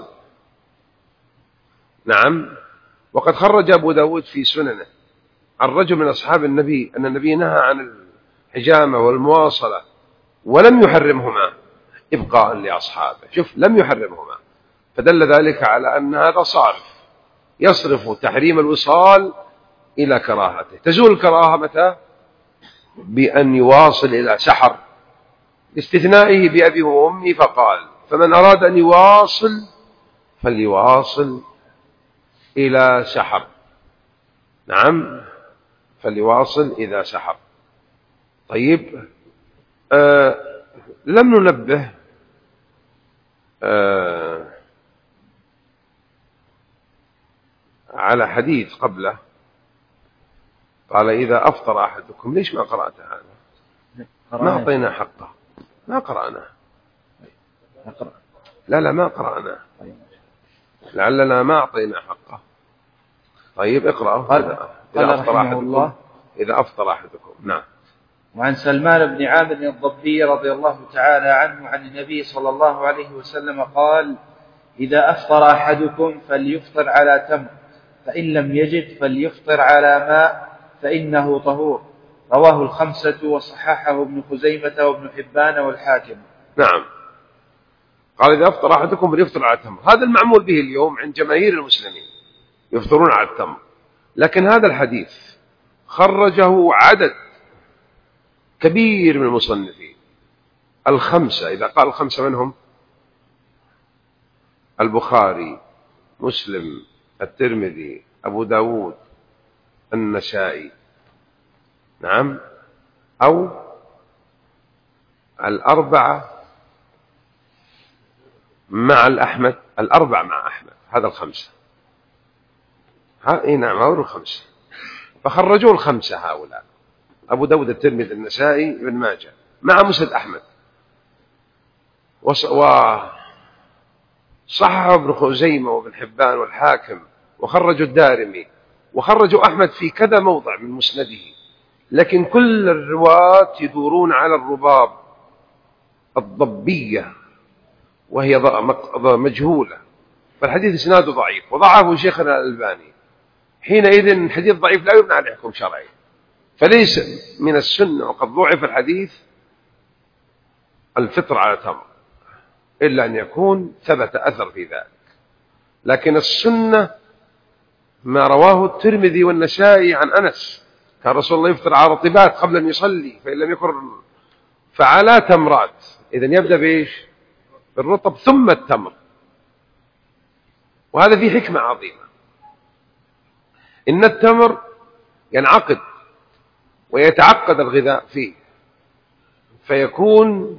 نعم. وقد خرج أبو داود في سننه عن رجل من أصحاب النبي أن النبي نهى عن الحجامة والمواصلة ولم يحرمهما إبقاء لأصحابه. شوف، لم يحرمهما، فدل ذلك على أن هذا صارف يصرف تحريم الوصال إلى كراهته. تزول الكراهة متى؟ بأن يواصل إلى سحر، لاستثنائه بأبي وأمي، فقال فمن أراد أن يواصل فليواصل إلى سحر. نعم، فليواصل إلى سحر. طيب، آه لم ننبه آه على حديث قبله قال إذا أفطر أحدكم. ليش ما قرأت هذا؟ ما أعطينا حقه، ما قرأنا. لا لا ما قرأنا، لعلنا ما أعطينا حقه. طيب اقرأه. قال إذا أفطر رحمه الله إذا أفطر أحدكم. نعم. وعن سلمان بن عامر الضبي رضي الله تعالى عنه عن النبي صلى الله عليه وسلم قال إذا أفطر أحدكم فليفطر على تمر، فإن لم يجد فليفطر على ماء فإنه طهور. رواه الخمسة وصححه ابن خزيمة وابن حبان والحاكم. نعم. قال إذا أفطر أحدكم فليفطر على التمر. هذا المعمول به اليوم عند جماهير المسلمين، يفطرون على التمر. لكن هذا الحديث خرجه عدد كبير من المصنفين، الخمسة. إذا قال الخمسة منهم البخاري، مسلم، الترمذي، أبو داود، النسائي. نعم. أو الأربعة مع الأحمد، الأربعة مع أحمد، هذا الخمسة. ها إيه نعم، هؤلاء الخمسة. فخرجوا الخمسة هؤلاء: أبو داود، الترمذي، النسائي، ابن ماجه، مع مسند أحمد. وصححه ابن خزيمة وابن حبان والحاكم، وخرجوا الدارمي، وخرجوا أحمد في كذا موضع من مسنده. لكن كل الرواة يدورون على الرباب الضبية، وهي مجهولة، فالحديث إسناده ضعيف، وضعه شيخنا الألباني. حينئذ الحديث ضعيف لا يبنى على حكم شرعي، فليس من السنة، وقد ضعف الحديث الفطر على تمر إلا أن يكون ثبت أثر في ذلك. لكن السنة ما رواه الترمذي والنسائي عن أنس، كان رسول الله يفطر على رطبات قبل أن يصلي، فإن لم يكن فعلى تمرات. إذن يبدأ بإيش؟ بالرطب ثم التمر. وهذا فيه حكمة عظيمة. إن التمر ينعقد ويتعقد الغذاء فيه فيكون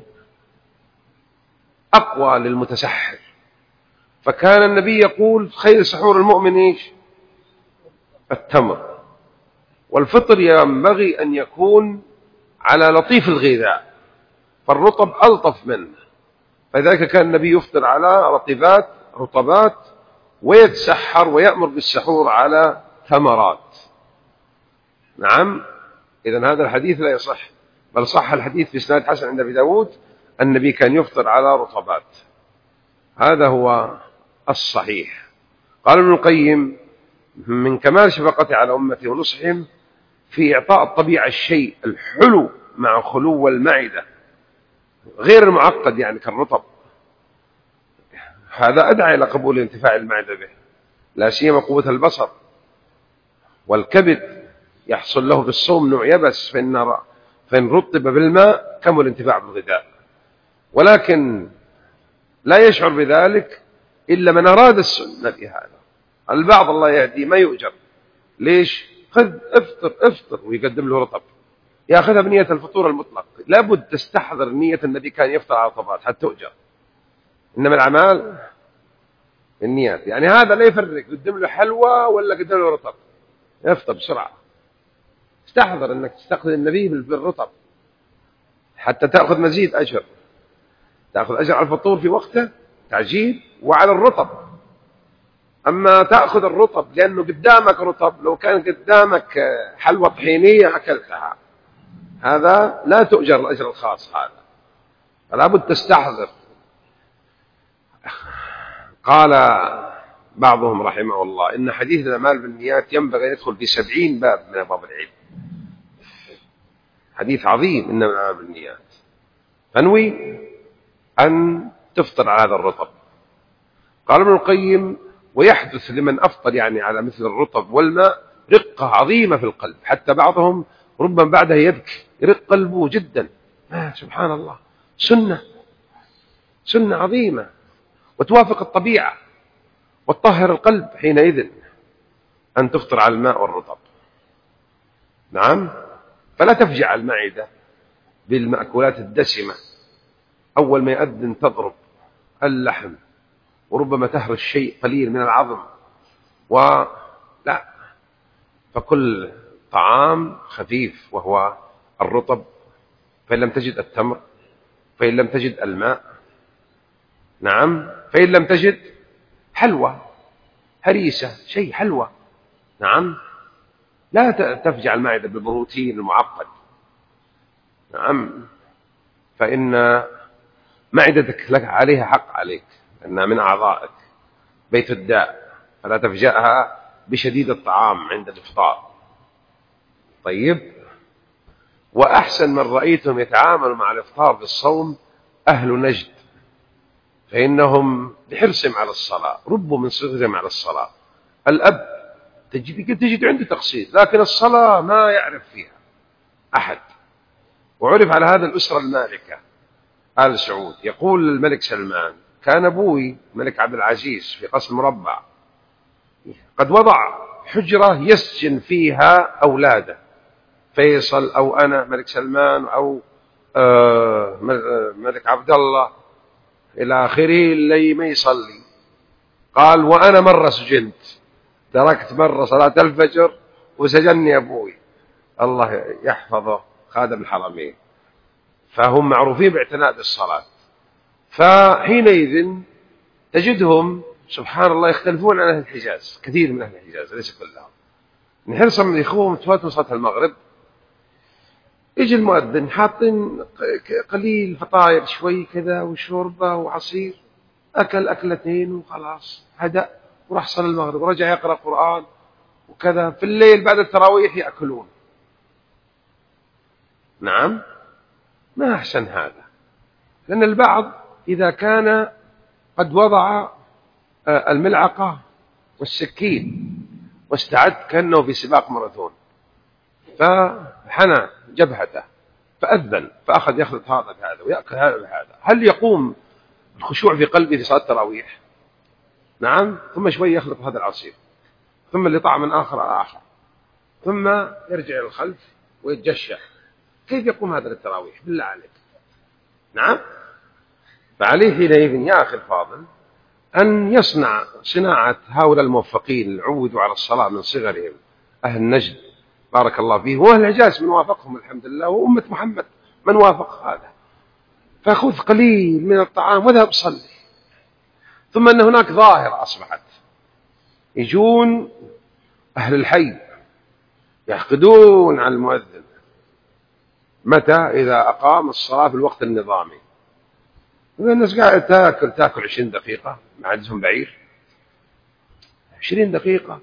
أقوى للمتسحر. فكان النبي يقول خير سحور المؤمن إيش؟ التمر. والفطر ينبغي أن يكون على لطيف الغذاء، فالرطب ألطف منه، فلذلك كان النبي يفطر على رطبات رطبات ويتسحر ويأمر بالسحور على ثمرات. نعم. إذن هذا الحديث لا يصح، بل صح الحديث في إسناد حسن عند أبي داود النبي كان يفطر على رطبات. هذا هو الصحيح. قال ابن القيم من كمال شفقته على أمته ونصحهم في إعطاء الطبيعة الشيء الحلو مع خلو المعدة غير المعقد يعني كالرطب، هذا أدعى إلى قبول انتفاع المعدة به، لا سيما قوة البصر والكبد يحصل له بالصوم نوع يبس، فإن فإن رطب بالماء كمل الانتفاع بالغذاء. ولكن لا يشعر بذلك إلا من أراد السنة بهذا. البعض الله يهدي ما يؤجر، ليش؟ خذ افطر افطر ويقدم له رطب، يأخذها بنية الفطور المطلق. لابد تستحضر نية النبي كان يفطر على رطبات حتى تؤجر، إنما الأعمال النيات. يعني هذا لا يفرق قدم له حلوى ولا قدم له رطب، يفطر بسرعة. استحضر أنك تستخدم النبي بالرطب حتى تأخذ مزيد أجر، تأخذ أجر على الفطور في وقته تعجيل وعلى الرطب. أما تأخذ الرطب لأنه قدامك رطب، لو كان قدامك حلوى طحينية أكلتها، هذا لا تؤجر الأجر الخاص هذا، فلا بد تستحضر. قال بعضهم رحمه الله إن حديث الأعمال بالنيات ينبغي أن يدخل في سبعين باب من أبواب العلم، حديث عظيم إنما الأعمال بالنيات. فانوي أن تفطر على هذا الرطب. قال ابن القيم ويحدث لمن أفطر يعني على مثل الرطب والماء رقة عظيمة في القلب، حتى بعضهم ربما بعدها يبكي، يرق قلبه جدا. آه سبحان الله، سنة سنة عظيمة وتوافق الطبيعة وتطهر القلب حينئذ أن تفطر على الماء والرطب. نعم. فلا تفجع المعدة بالمأكولات الدسمة، أول ما يأذن تضرب اللحم وربما تهرش شيء قليل من العظم، ولا فكل طعام خفيف وهو الرطب، فإن لم تجد التمر، فإن لم تجد الماء، نعم، فإن لم تجد حلوى هريسة شيء حلوى، نعم، لا تفجع المعدة بالبروتين المعقد، نعم، فإن معدتك لك عليها حق عليك، أنها من أعضائك بيت الداء، فلا تفجأها بشديد الطعام عند الإفطار. طيب. وأحسن من رأيتهم يتعاملوا مع الإفطار بالصوم أهل نجد، فإنهم بحرصهم على الصلاة، ربوا من صغرهم على الصلاة. الأب تجد, تجد عنده تقصير، لكن الصلاة ما يعرف فيها أحد. وعرف على هذا الأسرة المالكة آل سعود. يقول الملك سلمان كان أبوي ملك عبد العزيز في قصر مربع قد وضع حجرة يسجن فيها أولاده، فيصل أو أنا ملك سلمان أو ملك عبد الله إلى آخره اللي ما يصلي. قال وأنا مرة سجنت، تركت مرة صلاة الفجر وسجنني أبوي، الله يحفظه خادم الحرمين، فهم معروفين باعتناء بالصلاة. فحينئذ تجدهم سبحان الله يختلفون عن أهل الحجاز، كثير من أهل الحجاز ليس كلهم، نحرص من إخوهم تفاتوا صلاة المغرب، يجي المؤذن حاطين قليل فطاير شوي كذا وشوربة وعصير، أكل أكلتين وخلاص هدأ وراح صلى المغرب ورجع يقرأ قرآن وكذا. في الليل بعد التراويح يأكلون. نعم، ما أحسن هذا، لأن البعض إذا كان قد وضع الملعقة والسكين واستعد كأنه في سباق ماراثون، فحنى جبهته فأذن فأخذ يخلط هذا بهذا ويأكل هذا بهذا، هل يقوم الخشوع في قلبه في صلاة التراويح؟ نعم. ثم شوي يخلط هذا العصير، ثم اللي طعم من آخر آخر، ثم يرجع إلى الخلف ويتجشع، كيف يقوم هذا للتراويح بالله عليك؟ نعم. فعليه حينئذ يا أخي الفاضل أن يصنع صناعة هؤلاء الموفقين اللي عودوا على الصلاة من صغرهم، أهل نجد بارك الله فيه، وأهل الحجاز من وافقهم الحمد لله، وأمة محمد من وافق هذا، فخذ قليل من الطعام وذهب صلي. ثم أن هناك ظاهرة أصبحت، يجون أهل الحي يحقدون على المؤذن متى؟ إذا أقام الصلاة في الوقت النظامي. الناس قاعدة تاكل تاكل عشرين دقيقة، ما عندهم بعير، عشرين دقيقة.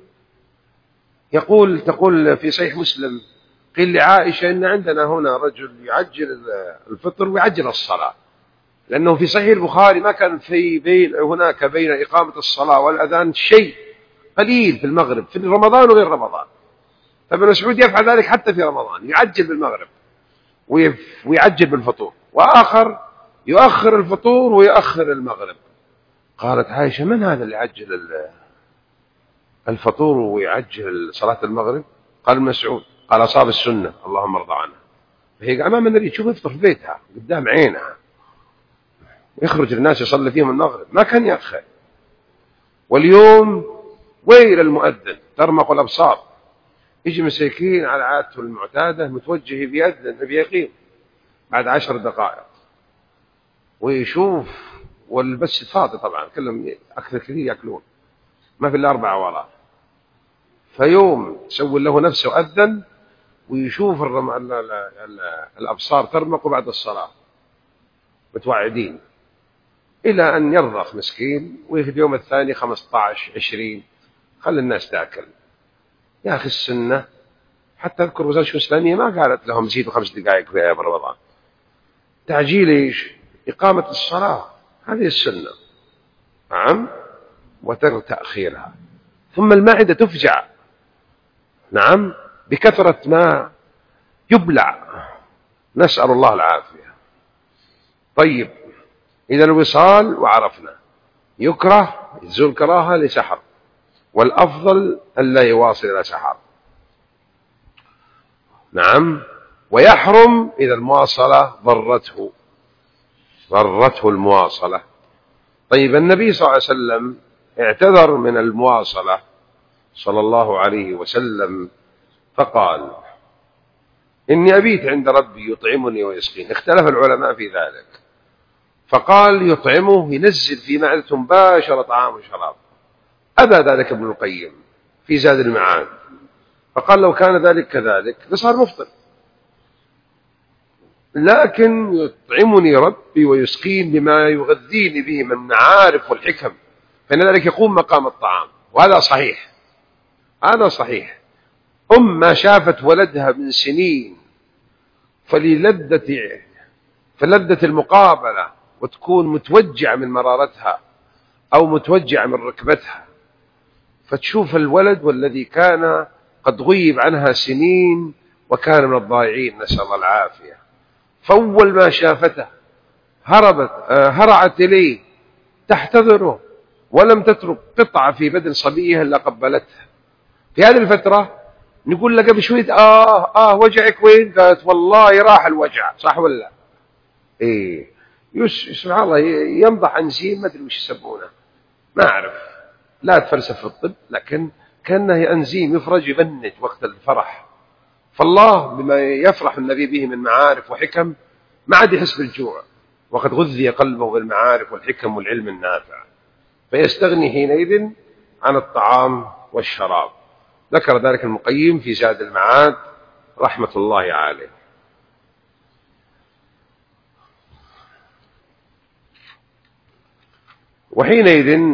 يقول تقول في صحيح مسلم قيل لعائشة إن عندنا هنا رجل يعجل الفطر ويعجل الصلاة، لأنه في صحيح البخاري ما كان في بين هناك بين إقامة الصلاة والأذان شيء قليل في المغرب في رمضان وغير رمضان. فابن مسعود يفعل ذلك حتى في رمضان، يعجل بالمغرب ويعجل بالفطور، وآخر يؤخر الفطور ويؤخر المغرب. قالت عائشة من هذا اللي يعجل الفطور ويعجل صلاة المغرب؟ قال مسعود. قال أصاب السنة اللهم ارضى عنها. فهي أمام النبي تشوف يفطر في بيتها قدام عينها، يخرج الناس يصلي فيهم المغرب، ما كان يأخر. واليوم ويل المؤذن ترمق الأبصار، يجي مساكين على عادته المعتادة متوجه بيأذن بيقيم بعد عشر دقائق ويشوف، والبس فاضي طبعا كلهم أكثر كثير يأكلون، ما في إلا أربعة وراء. فيوم يسوي له نفسه أذن ويشوف الرم... ال... ال... ال... الأبصار ترمق بعد الصلاة متوعدين، إلى أن يرضخ مسكين وفي اليوم الثاني خمسة عشر عشرين. خلي الناس تأكل يا أخي. السنة حتى أذكر وزارة الإسلامية ما قالت لهم زيدوا خمس دقائق في رمضان. تعجيل إيش؟ إقامة الصلاة، هذه السنة. نعم. وتأخيرها. ثم المعدة تفجع، نعم، بكثرة ما يبلع، نسأل الله العافية. طيب، إذا الوصال وعرفنا يكره يزول كراهة لسحر، والأفضل أن لا يواصل إلى سحر. نعم. ويحرم إذا المواصلة ضرته ضرته المواصلة. طيب، النبي صلى الله عليه وسلم اعتذر من المواصلة صلى الله عليه وسلم فقال إني أبيت عند ربي يطعمني ويسقين. اختلف العلماء في ذلك، فقال يطعمه ينزل في معدته مباشرة طعام وشراب. أبى ذلك ابن القيم في زاد المعاد، فقال لو كان ذلك كذلك لصار مفطر، لكن يطعمني ربي ويسقين بما يغذيني به من المعارف والحكم، فإن ذلك يقوم مقام الطعام. وهذا صحيح، هذا صحيح. أم ما شافت ولدها من سنين فللذة فلذة المقابلة وتكون متوجع من مرارتها أو متوجع من ركبتها، فتشوف الولد والذي كان قد غيب عنها سنين وكان من الضائعين، نسأل الله العافية، فأول ما شافته هربت هرعت إليه تحتضره ولم تترك قطعة في بدن صبيها إلا قبلتها. في هذه الفترة نقول لك بشوية آه آه وجعك وين؟ قالت والله راح الوجع. صح ولا إيه؟ سبحان الله، ينضح أنزيم ما أدري وش يسمونه، ما أعرف، لا تفلسف في الطب، لكن كأنه أنزيم يفرج يبنج وقت الفرح. فالله بما يفرح النبي به من معارف وحكم ما عاد يحس بالجوع، وقد غذي قلبه بالمعارف والحكم والعلم النافع، فيستغني حينئذ عن الطعام والشراب. ذكر ذلك المقيم في زاد المعاد رحمة الله عليه. وحينئذ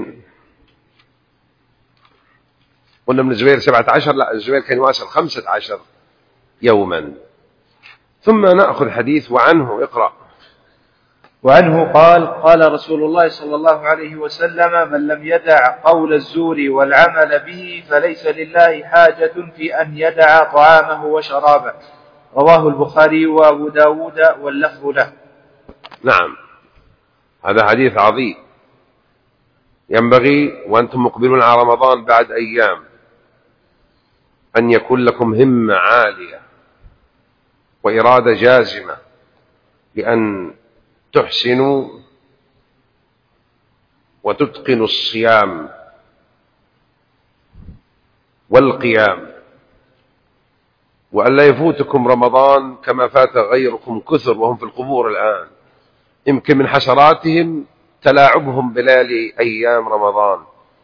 قلنا من الزبير سبعة عشر، لا الزبير كان يواصل خمسة عشر يوما. ثم نأخذ حديث وعنه اقرأ. وعنه قال قال رسول الله صلى الله عليه وسلم من لم يدع قول الزور والعمل به فليس لله حاجة في أن يدع طعامه وشرابه. رواه البخاري وأبو داود واللفظ له. نعم، هذا حديث عظيم. ينبغي وأنتم مقبلون على رمضان بعد أيام أن يكون لكم همة عالية وإرادة جازمة بأن تحسنوا وتتقنوا الصيام والقيام، وأن لا يفوتكم رمضان كما فات غيركم كثر وهم في القبور الآن، يمكن من حسراتهم تلاعبهم بليالي أيام رمضان.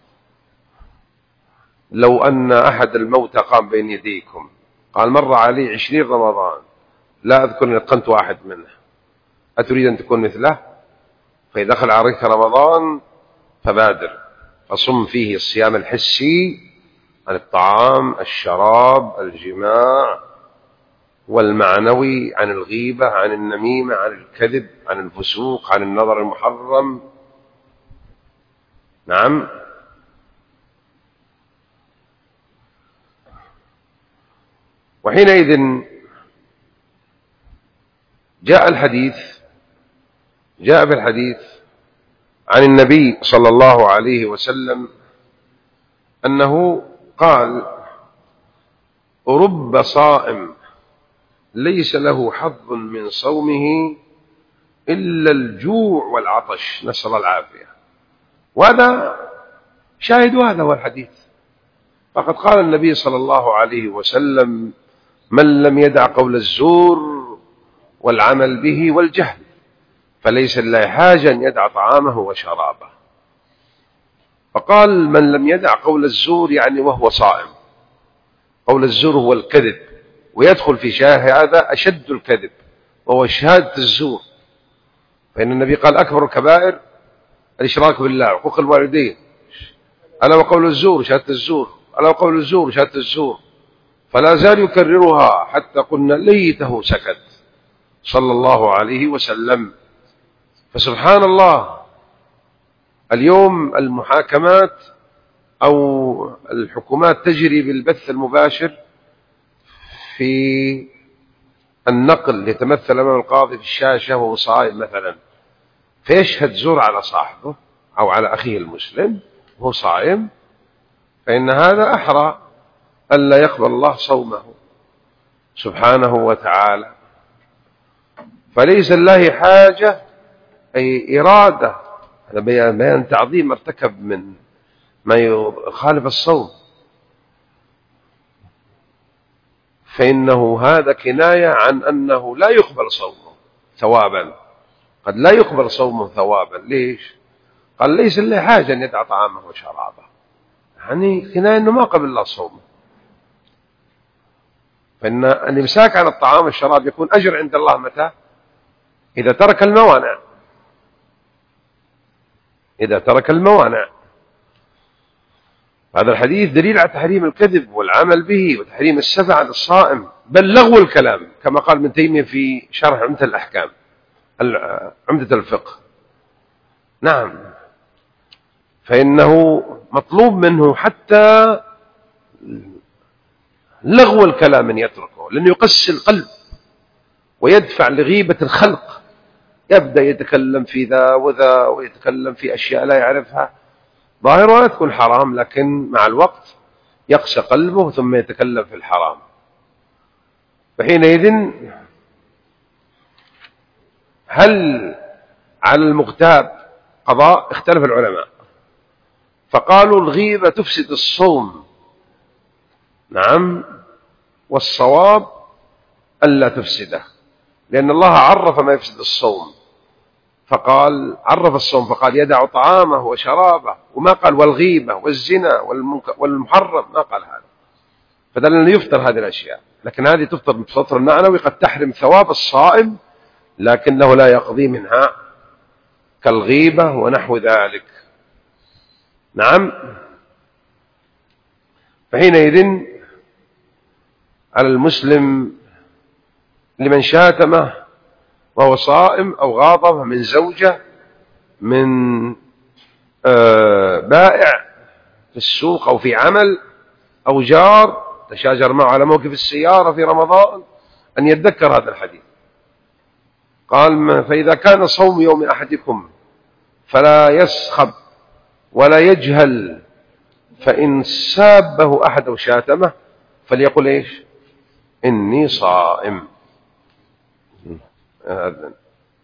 لو أن أحد الموتى قام بين يديكم قال مر علي عشرين رمضان لا أذكر أن أتقنت واحد منه، أتريد أن تكون مثله؟ فإذا دخل عليك رمضان فبادر، فصم فيه الصيام الحسي عن الطعام، الشراب، الجماع، والمعنوي عن الغيبة، عن النميمة، عن الكذب، عن الفسوق، عن النظر المحرم. نعم. وحينئذ جاء الحديث جاء في الحديث عن النبي صلى الله عليه وسلم أنه قال: رب صائم ليس له حظ من صومه إلا الجوع والعطش، نسأل الله العافية. وهذا شاهد، هذا هو الحديث. فقد قال النبي صلى الله عليه وسلم: من لم يدع قول الزور والعمل به والجهل فليس لله حاجة أن يدع طعامه وشرابه. فقال: من لم يدع قول الزور يعني وهو صائم. قول الزور هو الكذب، ويدخل في شاه هذا أشد الكذب وهو شهادة الزور، فإن النبي قال: أكبر الكبائر الإشراك بالله، عقوق الوالدين، ألا وقول الزور شهادة الزور، ألا وقول الزور شهادة الزور. فلا زال يكررها حتى قلنا ليته سكت صلى الله عليه وسلم. فسبحان الله، اليوم المحاكمات أو الحكومات تجري بالبث المباشر في النقل، يتمثل أمام القاضي في الشاشة وهو صائم مثلا، فيشهد زور على صاحبه أو على أخيه المسلم وهو صائم، فإن هذا أحرى ألا يقبل الله صومه سبحانه وتعالى. فليس الله حاجة أي إرادة، هذا بيان تعظيم ارتكب من ما يخالف الصوم، فإنه هذا كناية عن أنه لا يقبل صومه ثوابا، قد لا يقبل صومه ثوابا. ليش؟ قال ليس له حاجة أن يدع طعامه وشرابه، يعني كناية أنه ما قبل الله صومه. فإن الإمساك عن الطعام والشراب يكون أجر عند الله متى؟ إذا ترك الموانع، إذا ترك الموانع. هذا الحديث دليل على تحريم الكذب والعمل به وتحريم السفة عن الصائم، بل لغو الكلام، كما قال ابن تيمية في شرح عمدة الأحكام، عمدة الفقه. نعم، فإنه مطلوب منه حتى لغو الكلام من يتركه، لأنه يقسي القلب ويدفع لغيبة الخلق، يبدأ يتكلم في ذا وذا ويتكلم في أشياء لا يعرفها، ظاهرها تكون حرام، لكن مع الوقت يقسى قلبه ثم يتكلم في الحرام. فحينئذ هل على المغتاب قضاء؟ اختلف العلماء، فقالوا الغيبة تفسد الصوم، نعم، والصواب ألا تفسده، لأن الله عرف ما يفسد الصوم، فقال عرف الصوم فقال يدع طعامه وشرابه، وما قال والغيبة والزنا والمحرم، ما قال هذا، فدل أنه يفطر هذه الأشياء. لكن هذه تفطر بالفطر المعنوي، قد تحرم ثواب الصائم لكنه لا يقضي منها، كالغيبة ونحو ذلك. نعم. فحينئذ على المسلم لمن شاتمه وهو صائم أو غاضبه من زوجة، من بائع في السوق أو في عمل، أو جار تشاجر معه على موقف السيارة في رمضان، أن يتذكر هذا الحديث. قال: فإذا كان صوم يوم أحدكم فلا يسخب ولا يجهل، فإن سابه أحد أو شاتمه فليقل إيش؟ إني صائم. أذن.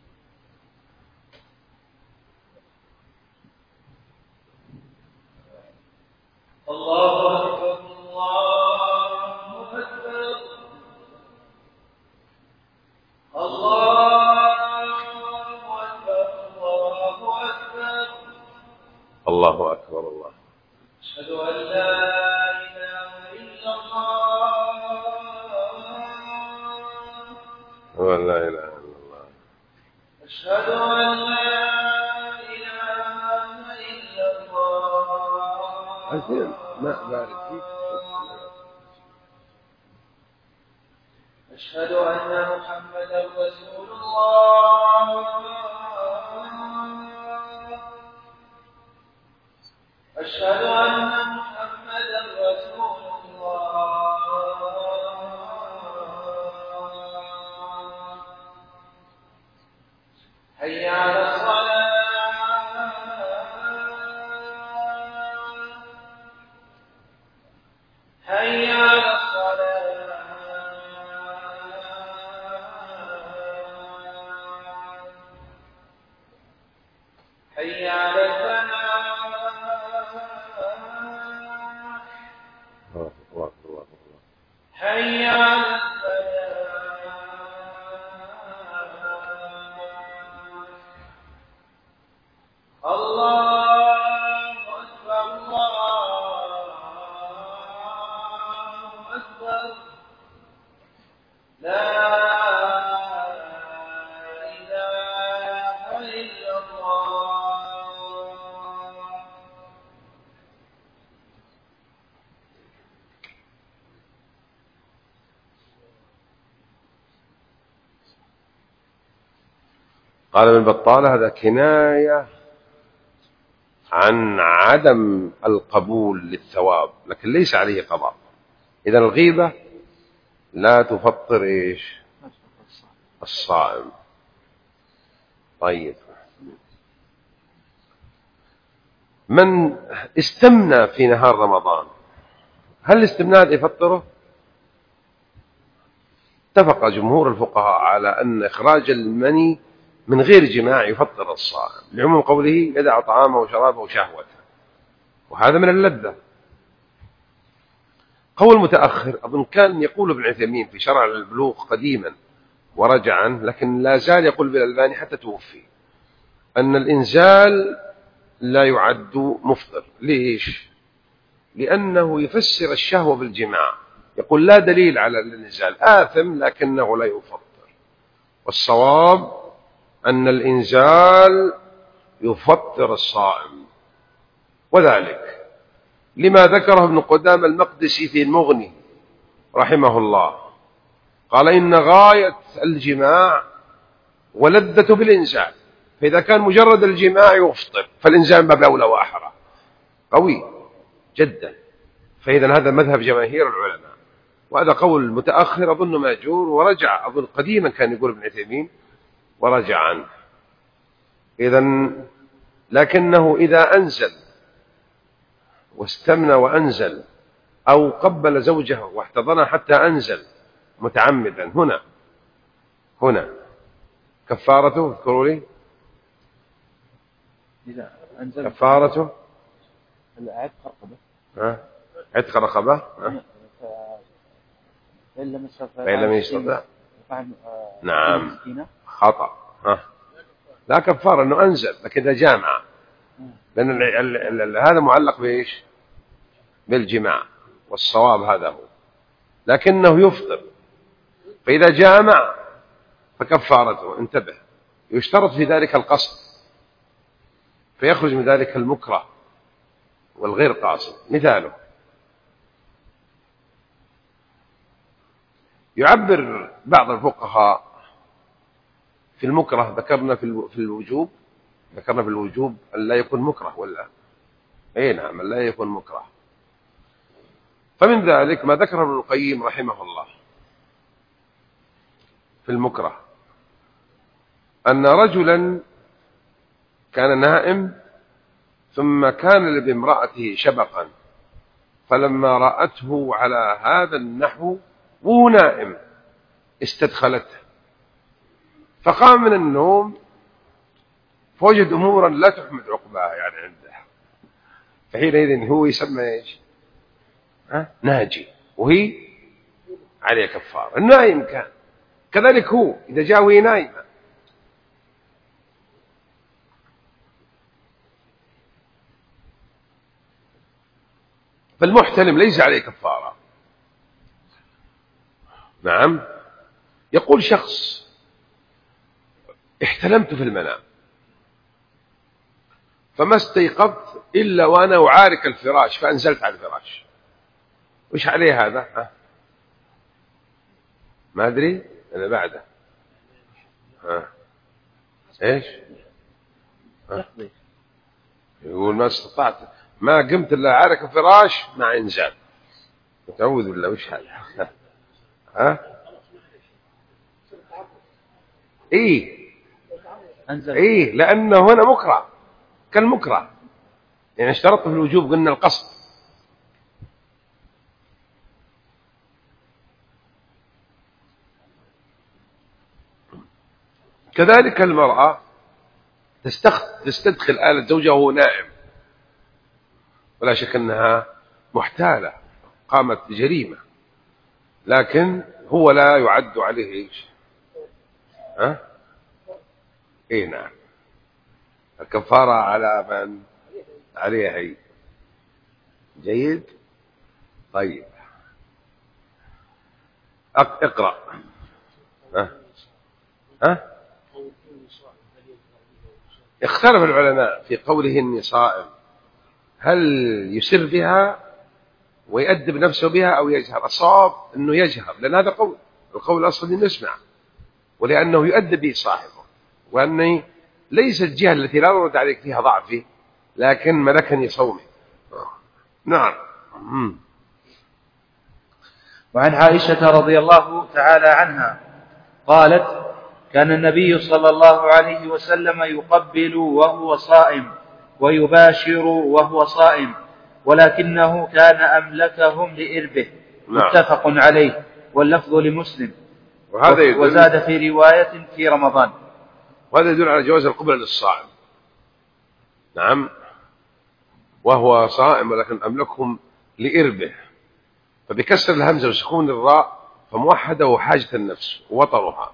الله أكبر الله أكبر الله أكبر الله أكبر الله أكبر الله. أشهد أن لا إله إلا الله ولا إله إلا الله. أشهد أن لا إله إلا الله. أزين ما بارك فيك. أشهد أن محمدا رسول الله. أشهد أن محمدا رسول الله. حي على الصلاة. حي على الصلاة. حي على الفلاح. الله الله الله. حي على الفلاح. الله أكبر الله أكبر. لا إله إلا الله. قال ابن بطالة هذا كناية عن عدم القبول للثواب، لكن ليس عليه قضاء. إذن الغيبة لا تفطر إيش؟ الصائم. طيب، من استمنى في نهار رمضان هل الاستمناء هذا يفطره؟ اتفق جمهور الفقهاء على أن إخراج المني من غير جماع يفطر الصائم، لعموم قوله يدع طعامه وشرابه وشهوته، وهذا من اللذة. قول متأخر أظن كان يقول ابن عثيمين في شرع البلوغ قديما ورجع عنه، لكن لا زال يقول بالألباني حتى توفي، أن الإنزال لا يعد مفطر. ليش؟ لأنه يفسر الشهوة بالجماع، يقول لا دليل على الإنزال، آثم لكنه لا يفطر. والصواب أن الإنزال يفطر الصائم، وذلك لما ذكره ابن قدامة المقدسي في المغني رحمه الله، قال إن غاية الجماع ولذة بالإنزال، فإذا كان مجرد الجماع يفطر فالإنزال باب أولى وأحرى، قوي جدا. فإذا هذا مذهب جماهير العلماء، وهذا قول متأخر أظن مأجور ورجع، أظن قديما كان يقول ابن عثيمين ورجع عنه. إذن لكنه إذا أنزل واستمنى وأنزل، أو قبل زوجه واحتضنها حتى أنزل متعمدا، هنا هنا كفارته اذكروا لي إذا أنزل كفارته عتق رقبة. ها عتق رقبة. فإن لم يستطع فإن لم يستطع نعم خطأ. ها لا كفارة أنه أنزل، لكن إذا جامع، لأن ال ال ال هذا معلق بإيش؟ بالجماع، والصواب هذا هو، لكنه يفطر. فإذا جامع فكفارته، انتبه، يشترط في ذلك القصد، فيخرج من ذلك المكره والغير قاصد. مثاله يعبر بعض الفقهاء في المكره، ذكرنا في الوجوب ذكرنا في الوجوب أن لا يكون مكره، ولا أي نعم أن لا يكون مكره. فمن ذلك ما ذكر ابن القيم رحمه الله في المكره، أن رجلا كان نائم ثم كان بامرأته شبقا، فلما رأته على هذا النحو وهو نائم استدخلته، فقام من النوم فوجد أمورا لا تحمد عقباها يعني عنده، فحينئذ هو يسمى إيش؟ ها؟ ناجي، وهي عليه كفار. النائم كان كذلك، هو إذا جاء وهي نائمة فالمحتلم ليس عليه كفارة. نعم. يقول شخص: احتلمت في المنام فما استيقظت إلا وأنا أعارك الفراش فأنزلت على الفراش، وش عليه هذا؟ ها؟ ما أدري أنا بعده. ها؟ إيش؟ ها؟ يقول ما استطعت، ما قمت إلا أعارك الفراش مع إنزال. تعوذ بالله، وش هذا؟ ها؟ إيه إيه، لأنه هنا مكره كالمكره، يعني اشترطت في الوجوب قلنا القصد. كذلك المرأة تستدخل آلة زوجها وهو نائم، ولا شك أنها محتالة، قامت بجريمة، لكن هو لا يعد عليه إيش؟ ها؟ إيه نعم، الكفارة على من؟ عليها هي. جيد. طيب اقرأ. ها؟ ها؟ اختلف العلماء في قوله إني صائم، هل يسر بها ويؤدب نفسه بها أو يجهر؟ الصواب أنه يجهر، لأن هذا قول القول أصلا نسمع، ولأنه يؤدب به صاحبه، وأنه ليست الجهة التي لا نرد عليك فيها ضعفي، لكن ملكني صومي. نعم. وعن عائشة رضي الله تعالى عنها قالت: كان النبي صلى الله عليه وسلم يقبل وهو صائم ويباشر وهو صائم، ولكنه كان أملكهم لإربه. متفق عليه، واللفظ لمسلم، وزاد في رواية في رمضان. وهذا يدل على جواز القبلة للصائم. نعم، وهو صائم ولكن أملكهم لإربه، فبكسر الهمزة وسكون الراء فموحده وحاجة النفس ووطرها.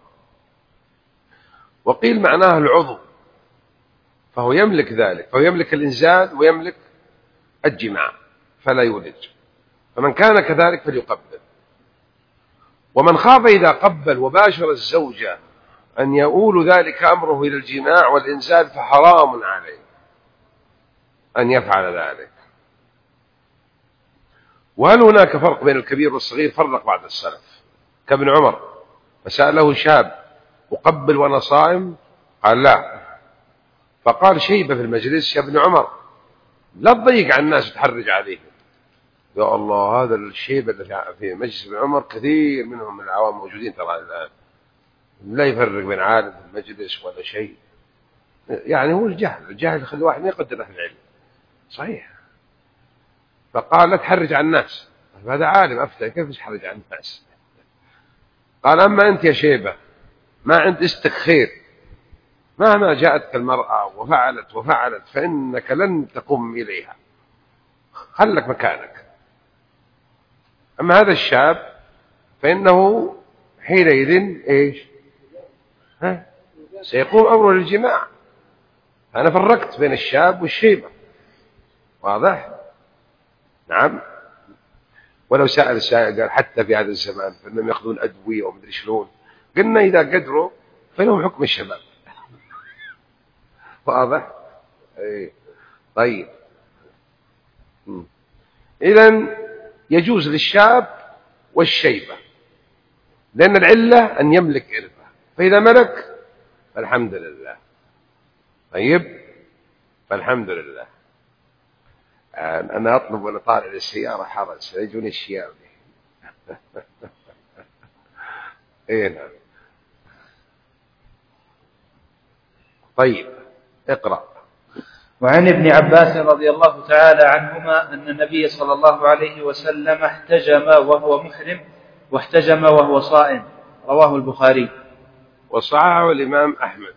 وقيل معناه العضو، فهو يملك ذلك، فهو يملك الإنزال ويملك الجماع فلا يولج، فمن كان كذلك فليقبل. ومن خاف إذا قبل وباشر الزوجة أن يؤول ذلك أمره إلى الجماع والإنزال فحرام عليه أن يفعل ذلك. وهل هناك فرق بين الكبير والصغير؟ فرق بعض السلف كابن عمر، فسأله شاب: أقبل وأنا صائم؟ قال لا. فقال شيبة في المجلس: يا ابن عمر لا تضيق على الناس وتحرج عليهم. يا الله، هذا الشيبة الذي في مجلس ابن عمر كثير منهم من العوام موجودين ترى الآن، لا يفرق بين عالم في المجلس ولا شيء، يعني هو الجهل الجهل يخلي واحد ما يقدر أهل العلم. صحيح. فقال لا تحرج على الناس، هذا عالم أفتى كيف تحرج على الناس؟ قال أما أنت يا شيبة ما عند استك خير، مهما جاءتك المرأة وفعلت وفعلت فإنك لن تقوم إليها، خلك مكانك. أما هذا الشاب فإنه حينئذ إيش؟ ها؟ سيقوم أمره للجماع. أنا فرقت بين الشاب والشيبة، واضح؟ نعم. ولو سأل السائل قال حتى في هذا الزمان فإنهم يأخذون أدوية ومدري شلون، قلنا إذا قدروا فلهم حكم الشباب، واضح؟ ايه. طيب، إذن يجوز للشاب والشيبة، لأن العلة أن يملك إربة، فإذا ملك فالحمد لله. طيب، فالحمد لله. أنا أطلب وأنا طالع للسيارة حرج سيجوني الشياب. إيه نعم. طيب اقرأ. وعن ابن عباس رضي الله تعالى عنهما أن النبي صلى الله عليه وسلم احتجم وهو محرم واحتجم وهو صائم، رواه البخاري. وصححه الإمام أحمد.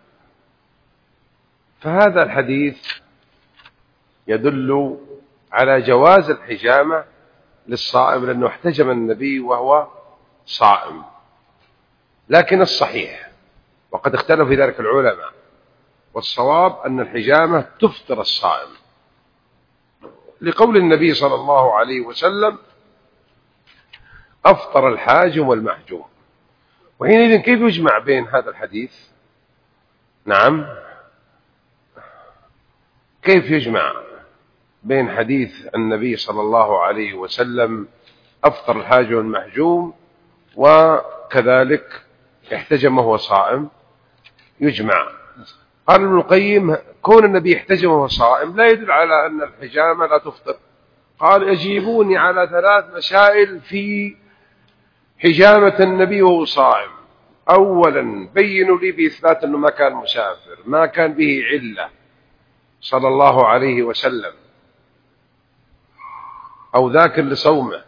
فهذا الحديث يدل على جواز الحجامة للصائم، لأنه احتجم النبي وهو صائم. لكن الصحيح، وقد اختلف في ذلك العلماء، والصواب أن الحجامة تفطر الصائم، لقول النبي صلى الله عليه وسلم: أفطر الحاجم والمحجوم. وحينئذ كيف يجمع بين هذا الحديث؟ نعم، كيف يجمع بين حديث النبي صلى الله عليه وسلم أفطر الحاجم والمحجوم وكذلك احتجم وهو صائم؟ يجمع. قال ابن القيم: كون النبي احتجم وهو صائم لا يدل على أن الحجامة لا تفطر. قال: أجيبوني على ثلاث مسائل في حجامة النبي وهو صائم. أولا، بينوا لي بإثبات أنه ما كان مسافر، ما كان به علة صلى الله عليه وسلم، أو ذاكر لصومه،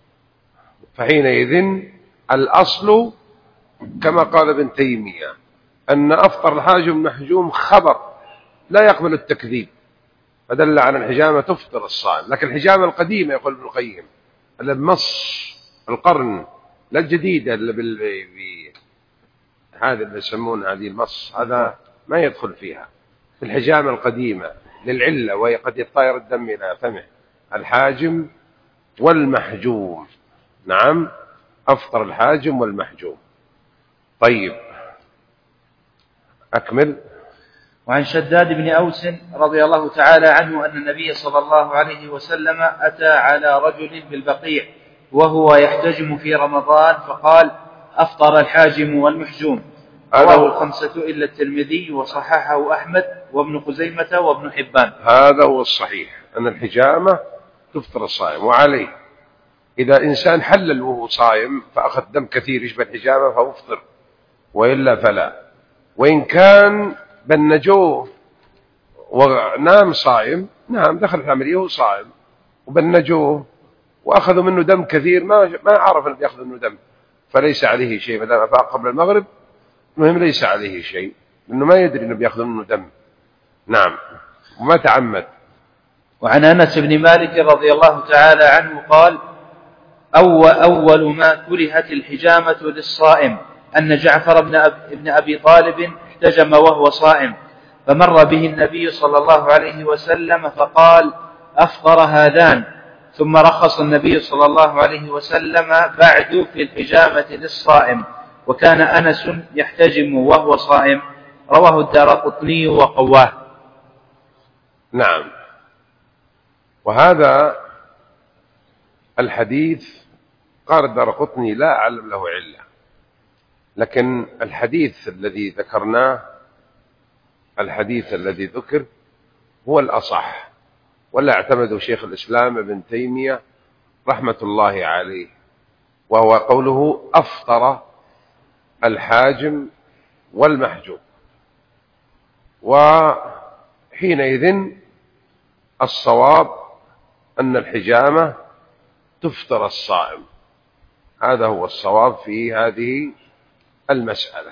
فحينئذ الأصل كما قال ابن تيمية أن أفطر الحاجم المحجوم خبر لا يقبل التكذيب، فدل على الحجامة تفطر الصائم. لكن الحجامة القديمة يقول ابن القيم اللي بمص القرن، لا الجديدة اللي بال... هذا اللي يسمون هذه المص، هذا ما يدخل فيها. الحجامة القديمة للعلة وهي قد يطاير الدم إلى فمه، الحاجم والمحجوم. نعم، أفطر الحاجم والمحجوم. طيب، أكمل. وعن شداد بن أوس رضي الله تعالى عنه أن النبي صلى الله عليه وسلم أتى على رجل بالبقيع وهو يحتجم في رمضان فقال: أفطر الحاجم والمحجوم. رواه الخمسة إلا الترمذي وصححه أحمد وابن خزيمة وابن حبان. هذا هو الصحيح، أن الحجامة تفطر الصائم. وعليه إذا إنسان حلل وهو صائم فأخذ دم كثير يشبه الحجامة فأفطر، وإلا فلا. وإن كان بنجوه ونام صائم، نعم دخل العملية وهو صائم، وبنجوه وأخذوا منه دم كثير، ما ما عرف أن يأخذ منه دم، فليس عليه شيء. ما أفاق قبل المغرب المهم ليس عليه شيء، لأنه ما يدري أنه بيأخذ منه دم. نعم، وما تعمد. وعن أنس بن مالك رضي الله تعالى عنه قال: أول, أول ما كرهت الحجامة للصائم أن جعفر بن, أب بن أبي طالب احتجم وهو صائم، فمر به النبي صلى الله عليه وسلم فقال: أفطر هذان. ثم رخص النبي صلى الله عليه وسلم بعد في الحجامة للصائم، وكان أنس يحتجم وهو صائم. رواه الدارقطني وقواه. نعم، وهذا الحديث قال الدارقطني لا أعلم له علة، لكن الحديث الذي ذكرناه، الحديث الذي ذكر هو الأصح، ولا اعتمده شيخ الإسلام ابن تيمية رحمة الله عليه، وهو قوله: أفطر الحاجم والمحجوم. وحينئذ الصواب أن الحجامة تفطر الصائم، هذا هو الصواب في هذه المسألة.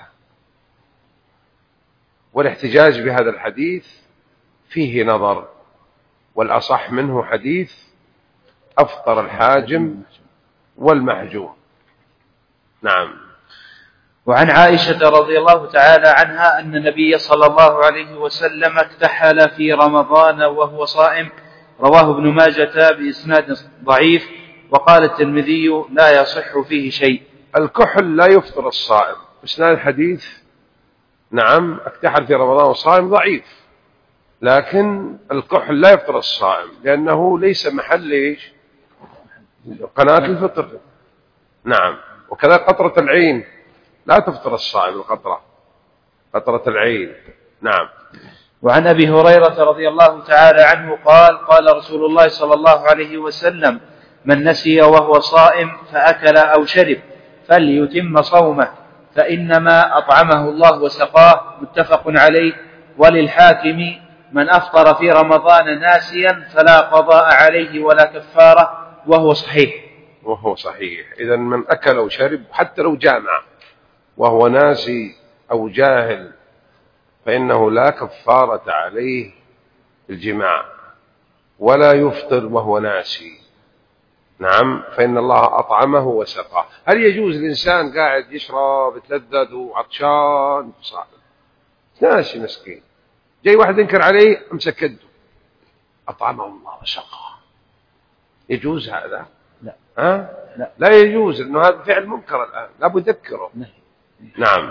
والاحتجاج بهذا الحديث فيه نظر، والأصح منه حديث أفطر الحاجم والمحجوم. نعم. وعن عائشة رضي الله تعالى عنها أن النبي صلى الله عليه وسلم اكتحل في رمضان وهو صائم. رواه ابن ماجة بإسناد ضعيف، وقال الترمذي لا يصح فيه شيء. الكحل لا يفطر الصائم. إسناد الحديث نعم اكتحل في رمضان وصائم ضعيف، لكن الكحل لا يفطر الصائم لأنه ليس محل إيش؟ قناة الفطر. نعم. وكذا قطرة العين لا تفطر الصائم، القطرة قطرة العين. نعم. وعن أبي هريرة رضي الله تعالى عنه قال: قال رسول الله صلى الله عليه وسلم: من نسي وهو صائم فأكل أو شرب فليتم صومه، فإنما أطعمه الله وسقاه. متفق عليه. وللحاكم: من أفطر في رمضان ناسيا فلا قضاء عليه ولا كفارة. وهو صحيح. وهو صحيح. إذن من أكل أو شرب حتى لو جامع وهو ناسي أو جاهل فإنه لا كفارة عليه الجماع ولا يفطر وهو ناسي. نعم، فإن الله أطعمه وسقاه. هل يجوز الإنسان قاعد يشرب يتلذذ وعطشان صاحب ناسي مسكين، جاي واحد ينكر عليه امسك يده أطعمه الله وسقاه، يجوز هذا؟ لا. ها؟ لا. لا يجوز، لأنه هذا فعل منكر الآن لابد يذكره. نعم.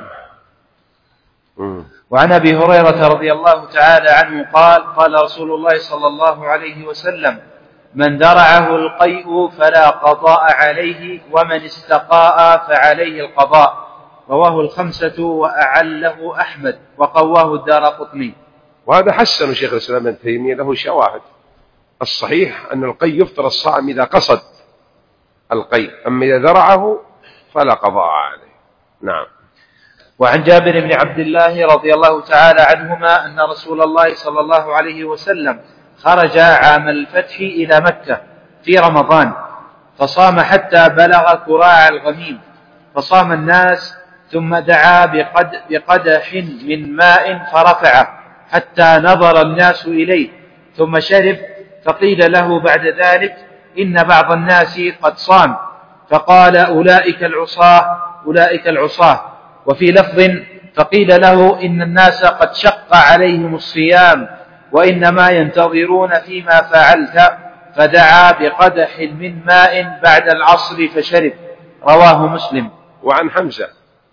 مم. وعن أبي هريرة رضي الله تعالى عنه قال قال رسول الله صلى الله عليه وسلم: من درعه القيء فلا قضاء عليه، ومن استقاء فعليه القضاء. رواه الخمسة وأعله أحمد وقواه الدارقطني. وهذا حسن شيخ الإسلام ابن تيمية، له شواهد. الصحيح أن القيء يفطر الصائم إذا قصد القيء، أما إذا درعه فلا قضاء عليه. نعم. وعن جابر بن عبد الله رضي الله تعالى عنهما أن رسول الله صلى الله عليه وسلم خرج عام الفتح إلى مكة في رمضان، فصام حتى بلغ كراع الغميم، فصام الناس، ثم دعا بقد بقدح من ماء فرفعه حتى نظر الناس إليه، ثم شرب، فقيل له بعد ذلك: إن بعض الناس قد صام، فقال: أولئك العصاة أولئك العصاة. وفي لفظ: فقيل له: إن الناس قد شق عليهم الصيام، وإنما ينتظرون فيما فعلت، فدعا بقدح من ماء بعد العصر فشرب. رواه مسلم. وعن حمزة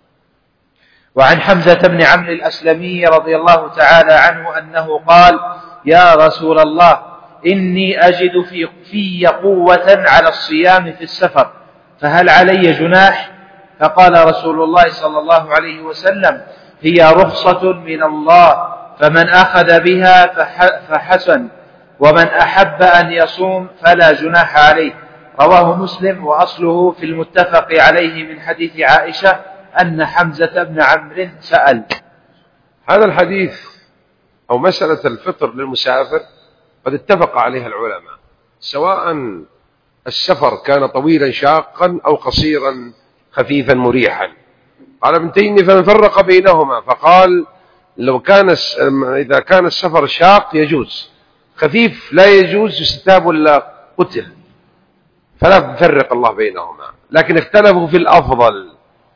وعن حمزة بن عمرو الأسلمي رضي الله تعالى عنه أنه قال: يا رسول الله، إني أجد في, في قوة على الصيام في السفر، فهل علي جناح؟ فقال رسول الله صلى الله عليه وسلم: هي رخصة من الله، فمن أخذ بها فحسن، ومن أحب أن يصوم فلا جناح عليه. رواه مسلم، وأصله في المتفق عليه من حديث عائشة أن حمزة بن عمرو سأل. هذا الحديث أو مسألة الفطر للمسافر قد اتفق عليها العلماء، سواء السفر كان طويلا شاقا أو قصيرا خفيفا مريحا. قال ابن تيمية: فمن فرق بينهما فقال: لو كان إذا كان السفر شاق يجوز، خفيف لا يجوز، يستتاب ولا قتل، فلا فرق الله بينهما. لكن اختلفوا في الأفضل،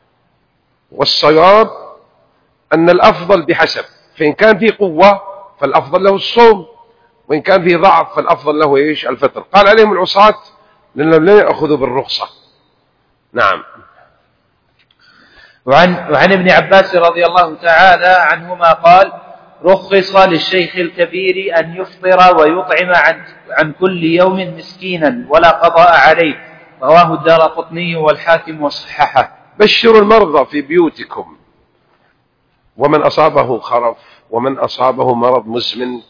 والصواب أن الأفضل بحسب، فإن كان فيه قوة فالأفضل له الصوم، وإن كان فيه ضعف فالأفضل له إيش؟ الفطر. قال عليهم العصاة لأنهم لا يأخذوا بالرخصة. نعم. وعن, وعن ابن عباس رضي الله تعالى عنهما قال: رخص للشيخ الكبير أن يفطر ويطعم عن, عن كل يوم مسكينا ولا قضاء عليه. رواه الدارقطني والحاكم وصححه. بشروا المرضى في بيوتكم، ومن أصابه خرف، ومن أصابه مرض مزمن،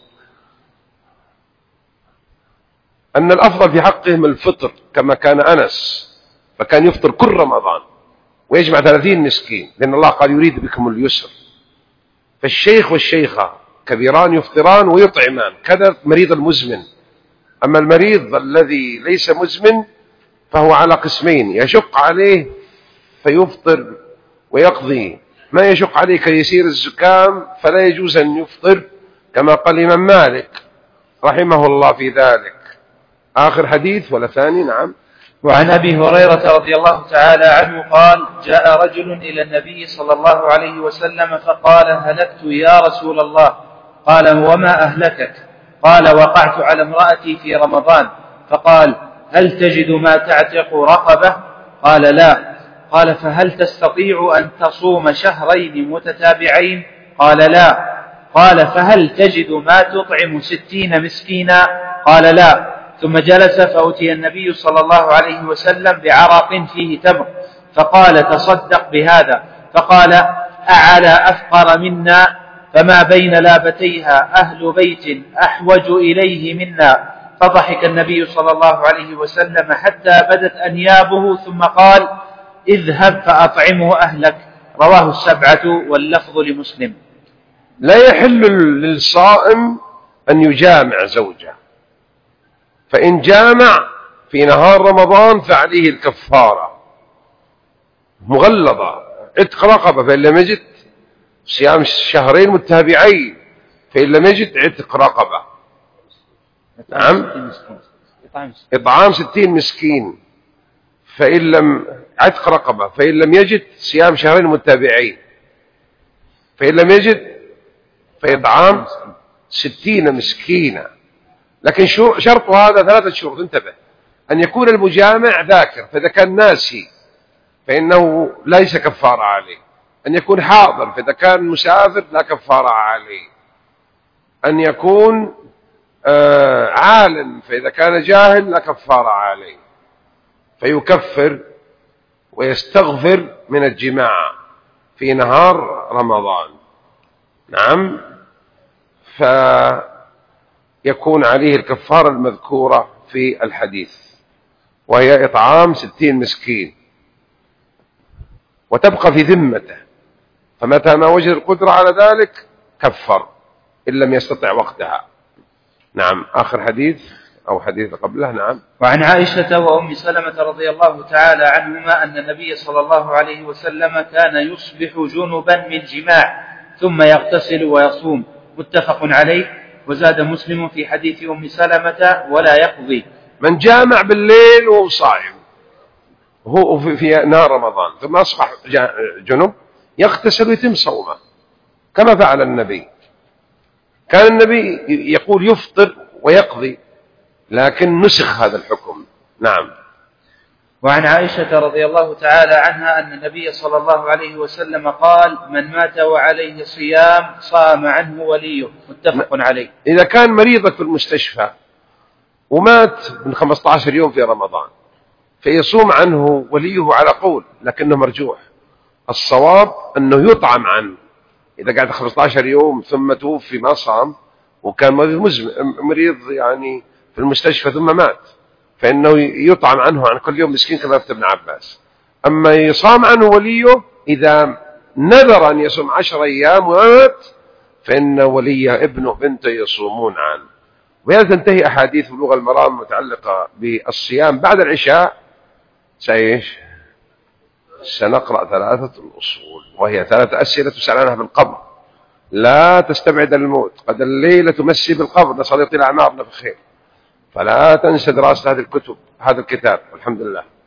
أن الأفضل في حقهم الفطر، كما كان أنس فكان يفطر كل رمضان ويجمع ثلاثين مسكين، لأن الله قال: يريد بكم اليسر. فالشيخ والشيخة كبيران يفطران ويطعمان، كذا مريض المزمن. أما المريض الذي ليس مزمن فهو على قسمين: يشق عليه فيفطر ويقضي، ما يشق عليه كيسير الزكام فلا يجوز أن يفطر، كما قال الإمام مالك رحمه الله في ذلك. آخر حديث ولا ثاني؟ نعم. وعن أبي هريرة رضي الله تعالى عنه قال: جاء رجل إلى النبي صلى الله عليه وسلم فقال: هلكت يا رسول الله. قال: وما أهلكك؟ قال: وقعت على امرأتي في رمضان. فقال: هل تجد ما تعتق رقبة؟ قال: لا. قال: فهل تستطيع أن تصوم شهرين متتابعين؟ قال: لا. قال: فهل تجد ما تطعم ستين مسكينا؟ قال: لا. ثم جلس، فأتي النبي صلى الله عليه وسلم بعرق فيه تمر، فقال: تصدق بهذا. فقال: أعلى أفقر منا، فما بين لابتيها أهل بيت أحوج إليه منا. فضحك النبي صلى الله عليه وسلم حتى بدت أنيابه، ثم قال: اذهب فأطعمه أهلك. رواه السبعة واللفظ لمسلم. لا يحل للصائم أن يجامع زوجه، فإن جامع في نهار رمضان فعليه الكفارة مغلظة، عتق رقبة، فإن لم يجد صيام شهرين متتابعين، فإن لم يجد عتق رقبة. نعم، إطعام ستين مسكين، فإن لم عتق رقبة، فإن لم يجد صيام شهرين متتابعين، فإن لم يجد فإطعام ستين مسكينا. لكن شرط هذا ثلاثة شروط، انتبه: أن يكون المجامع ذاكر، فإذا كان ناسي فإنه ليس كفارة عليه. أن يكون حاضر، فإذا كان مسافر لا كفارة عليه. أن يكون آه عالم، فإذا كان جاهل لا كفارة عليه، فيكفر ويستغفر من الجماع في نهار رمضان. نعم، فيكون عليه الكفارة المذكورة في الحديث، وهي إطعام ستين مسكين، وتبقى في ذمته، فمتى ما وجد القدرة على ذلك كفر إن لم يستطع وقتها. نعم، آخر حديث أو حديث قبله. نعم. وعن عائشة وأم سلمة رضي الله تعالى عنهما أن النبي صلى الله عليه وسلم كان يصبح جنبا من جماع ثم يغتسل ويصوم، متفق عليه. وزاد مسلم في حديث أم سلمة: ولا يقضي. من جامع بالليل وهو صائم، هو في نهار رمضان، ثم أصبح جنب، يغتسل ويتم صومه كما فعل النبي. كان النبي يقول يفطر ويقضي، لكن نسخ هذا الحكم. نعم. وعن عائشة رضي الله تعالى عنها أن النبي صلى الله عليه وسلم قال: من مات وعليه صيام صام عنه وليه، متفق عليه. إذا كان مريضة في المستشفى ومات من خمسة عشر يوم في رمضان، فيصوم عنه وليه على قول، لكنه مرجوح. الصواب أنه يطعم عنه. إذا قعد خمسة عشر يوم ثم توفي ما صام، وكان مريض يعني في المستشفى ثم مات، فإنه يطعم عنه عن كل يوم مسكين كما في ابن عباس. أما يصام عنه وليه إذا نذر أن يصوم عشر أيام ومات، فإن وليه ابنه بنته يصومون عنه. وهذا تنتهي أحاديث بلوغ المرام متعلقة بالصيام. بعد العشاء سيش سنقرأ ثلاثة الأصول، وهي ثلاثة أسئلة تسأل عنها في القبر. لا تستبعد الموت، قد الليلة تمسي بالقبر، نسأل يطيل أعمارنا بخير، فلا تنسى دراسة هذه الكتب هذا الكتاب. والحمد لله.